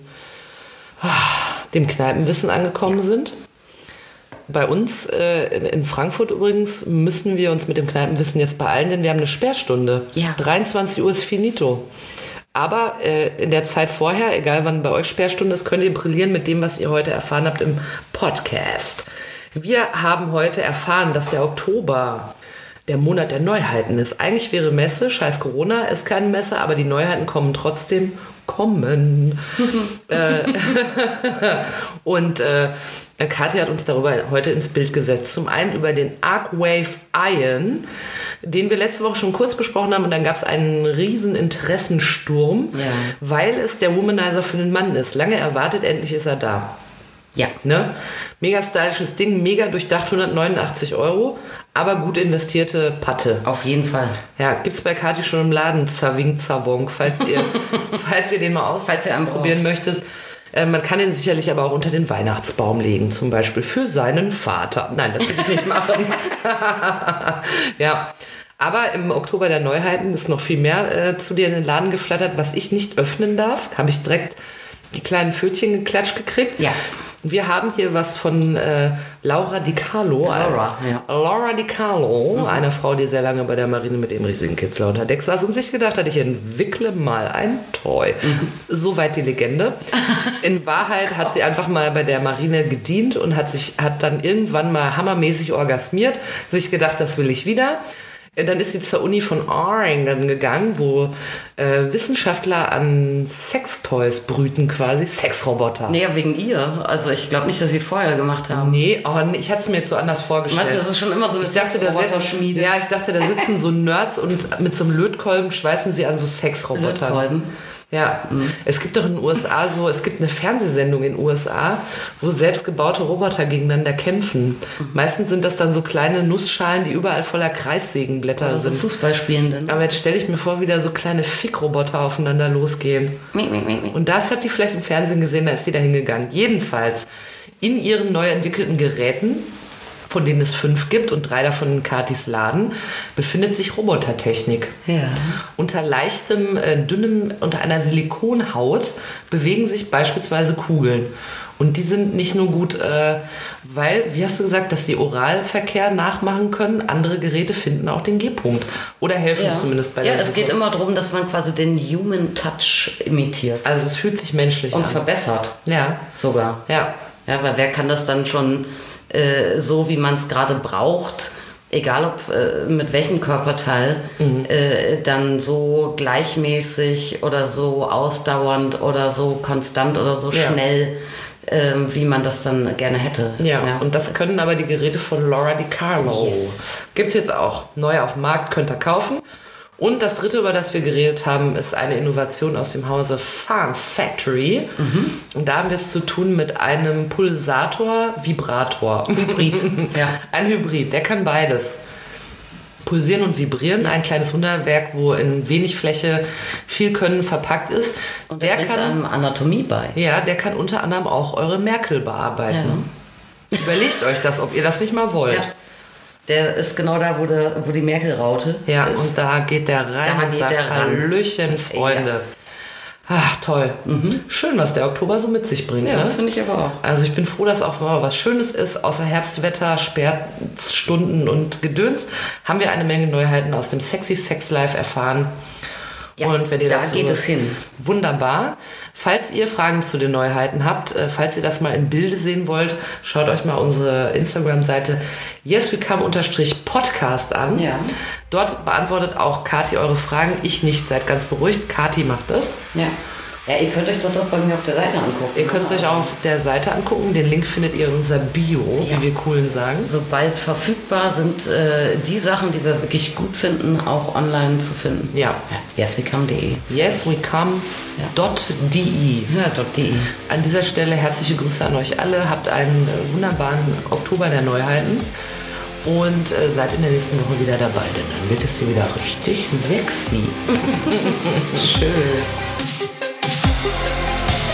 dem Kneipenwissen angekommen ja. sind. Bei uns äh, in Frankfurt übrigens müssen wir uns mit dem Kneipenwissen jetzt beeilen, denn wir haben eine Sperrstunde. Ja. dreiundzwanzig Uhr ist finito. Aber äh, in der Zeit vorher, egal wann bei euch Sperrstunde ist, könnt ihr brillieren mit dem, was ihr heute erfahren habt im Podcast. Wir haben heute erfahren, dass der Oktober der Monat der Neuheiten ist. Eigentlich wäre Messe, scheiß Corona, ist keine Messe, aber die Neuheiten kommen trotzdem. Kommen. äh, und äh, Kathi hat uns darüber heute ins Bild gesetzt. Zum einen über den Arcwave Iron, den wir letzte Woche schon kurz besprochen haben, und dann gab es einen riesen Interessensturm, ja. weil es der Womanizer für den Mann ist. Lange erwartet, endlich ist er da. Ja. Ne? Mega stylisches Ding, mega durchdacht, hundertneunundachtzig Euro, aber gut investierte Patte. Auf jeden Fall. Ja, gibt's bei Kathi schon im Laden, Zawing Zawong, falls ihr, falls ihr den mal aus, falls ihr einen probieren möchtet. Äh, man kann ihn sicherlich aber auch unter den Weihnachtsbaum legen, zum Beispiel für seinen Vater. Nein, das will ich nicht machen. Ja. Aber im Oktober der Neuheiten ist noch viel mehr äh, zu dir in den Laden geflattert, was ich nicht öffnen darf. Habe ich direkt die kleinen Pfötchen geklatscht gekriegt. Ja. Wir haben hier was von äh, Laura Di Carlo. Laura, ja. Laura Di Carlo, mhm. eine Frau, die sehr lange bei der Marine mit dem riesigen Kitzler unter Deck saß und sich gedacht hat, ich entwickle mal ein Toy. Mhm. Soweit die Legende. In Wahrheit hat sie einfach mal bei der Marine gedient und hat sich hat dann irgendwann mal hammermäßig orgasmiert, sich gedacht, das will ich wieder. Dann ist sie zur Uni von Oregon gegangen, wo äh, Wissenschaftler an Sextoys brüten, quasi Sexroboter. Nee, wegen ihr. Also ich glaube nicht, dass sie vorher gemacht haben. Nee, oh, nee ich hatte es mir jetzt so anders vorgestellt. Meinst du, das ist schon immer so eine Sexroboter-Schmiede? Ja, ich dachte, da sitzen so Nerds und mit so einem Lötkolben schweißen sie an so Sexrobotern. Lötkolben? Ja, mhm. Es gibt doch in den U S A so, es gibt eine Fernsehsendung in den U S A, wo selbstgebaute Roboter gegeneinander kämpfen. Mhm. Meistens sind das dann so kleine Nussschalen, die überall voller Kreissägenblätter Oder sind. So Fußballspielenden. Aber jetzt stelle ich mir vor, wie da so kleine Fickroboter aufeinander losgehen. Miep, miep, miep. Und das hat die vielleicht im Fernsehen gesehen, da ist die da hingegangen. Jedenfalls, in ihren neu entwickelten Geräten, von denen es fünf gibt und drei davon in Kathis Laden, befindet sich Robotertechnik. Ja. Unter leichtem, äh, dünnem, unter einer Silikonhaut bewegen sich beispielsweise Kugeln. Und die sind nicht nur gut, äh, weil, wie hast du gesagt, dass sie Oralverkehr nachmachen können. Andere Geräte finden auch den G-Punkt. Oder helfen ja. zumindest bei ja, der es Suche. geht immer darum, dass man quasi den Human Touch imitiert. Also es fühlt sich menschlich Und an. verbessert. Ja. Sogar. Ja. Ja, weil wer kann das dann schon äh, so, wie man es gerade braucht, egal ob äh, mit welchem Körperteil, mhm. äh, dann so gleichmäßig oder so ausdauernd oder so konstant oder so ja. schnell, äh, wie man das dann gerne hätte. Ja. ja, und das können aber die Geräte von Laura DiCarlo. Yes. Gibt es jetzt auch. Neu auf dem Markt, könnt ihr kaufen. Und das dritte, über das wir geredet haben, ist eine Innovation aus dem Hause Fun Factory. Mhm. Und da haben wir es zu tun mit einem Pulsator-Vibrator. Hybrid. ja. Ein Hybrid, der kann beides. Pulsieren und vibrieren, ein kleines Wunderwerk, wo in wenig Fläche viel Können verpackt ist. Und der, der kann einem Anatomie bei. Ja, der kann unter anderem auch eure Merkel bearbeiten. Ja. Überlegt euch das, ob ihr das nicht mal wollt. Ja. Der ist genau da, wo, der, wo die Merkel-Raute ja, ist. Ja, und da geht der rein da und sagt, Hallöchen, Freunde. Ja. Ach, toll. Mhm. Schön, was der Oktober so mit sich bringt. Ja, ne? finde ich aber auch. Also ich bin froh, dass auch mal was Schönes ist. Außer Herbstwetter, Sperrstunden und Gedöns haben wir eine Menge Neuheiten aus dem Sexy Sex Life erfahren. Ja, und wenn ihr da das geht so es hin. Wunderbar. Falls ihr Fragen zu den Neuheiten habt, äh, falls ihr das mal im Bilde sehen wollt, schaut euch mal unsere Instagram-Seite yeswecome-podcast an. Ja. Dort beantwortet auch Kathi eure Fragen. Ich nicht, seid ganz beruhigt. Kathi macht das. Ja. Ja, ihr könnt euch das auch bei mir auf der Seite angucken. Ihr könnt es euch auch auf der Seite angucken. Den Link findet ihr in unserer Bio, ja. wie wir Coolen sagen. Sobald verfügbar sind äh, die Sachen, die wir wirklich gut finden, auch online zu finden. Ja. ja. yeswecome punkt de yeswecome punkt de Ja, .de. An dieser Stelle herzliche Grüße an euch alle. Habt einen äh, wunderbaren Oktober der Neuheiten. Und äh, seid in der nächsten Woche wieder dabei, denn dann wird es hier wieder richtig sexy. Schön.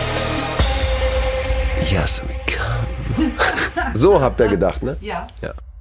Yes, we come. So habt ihr gedacht, ne? Ja. Ja.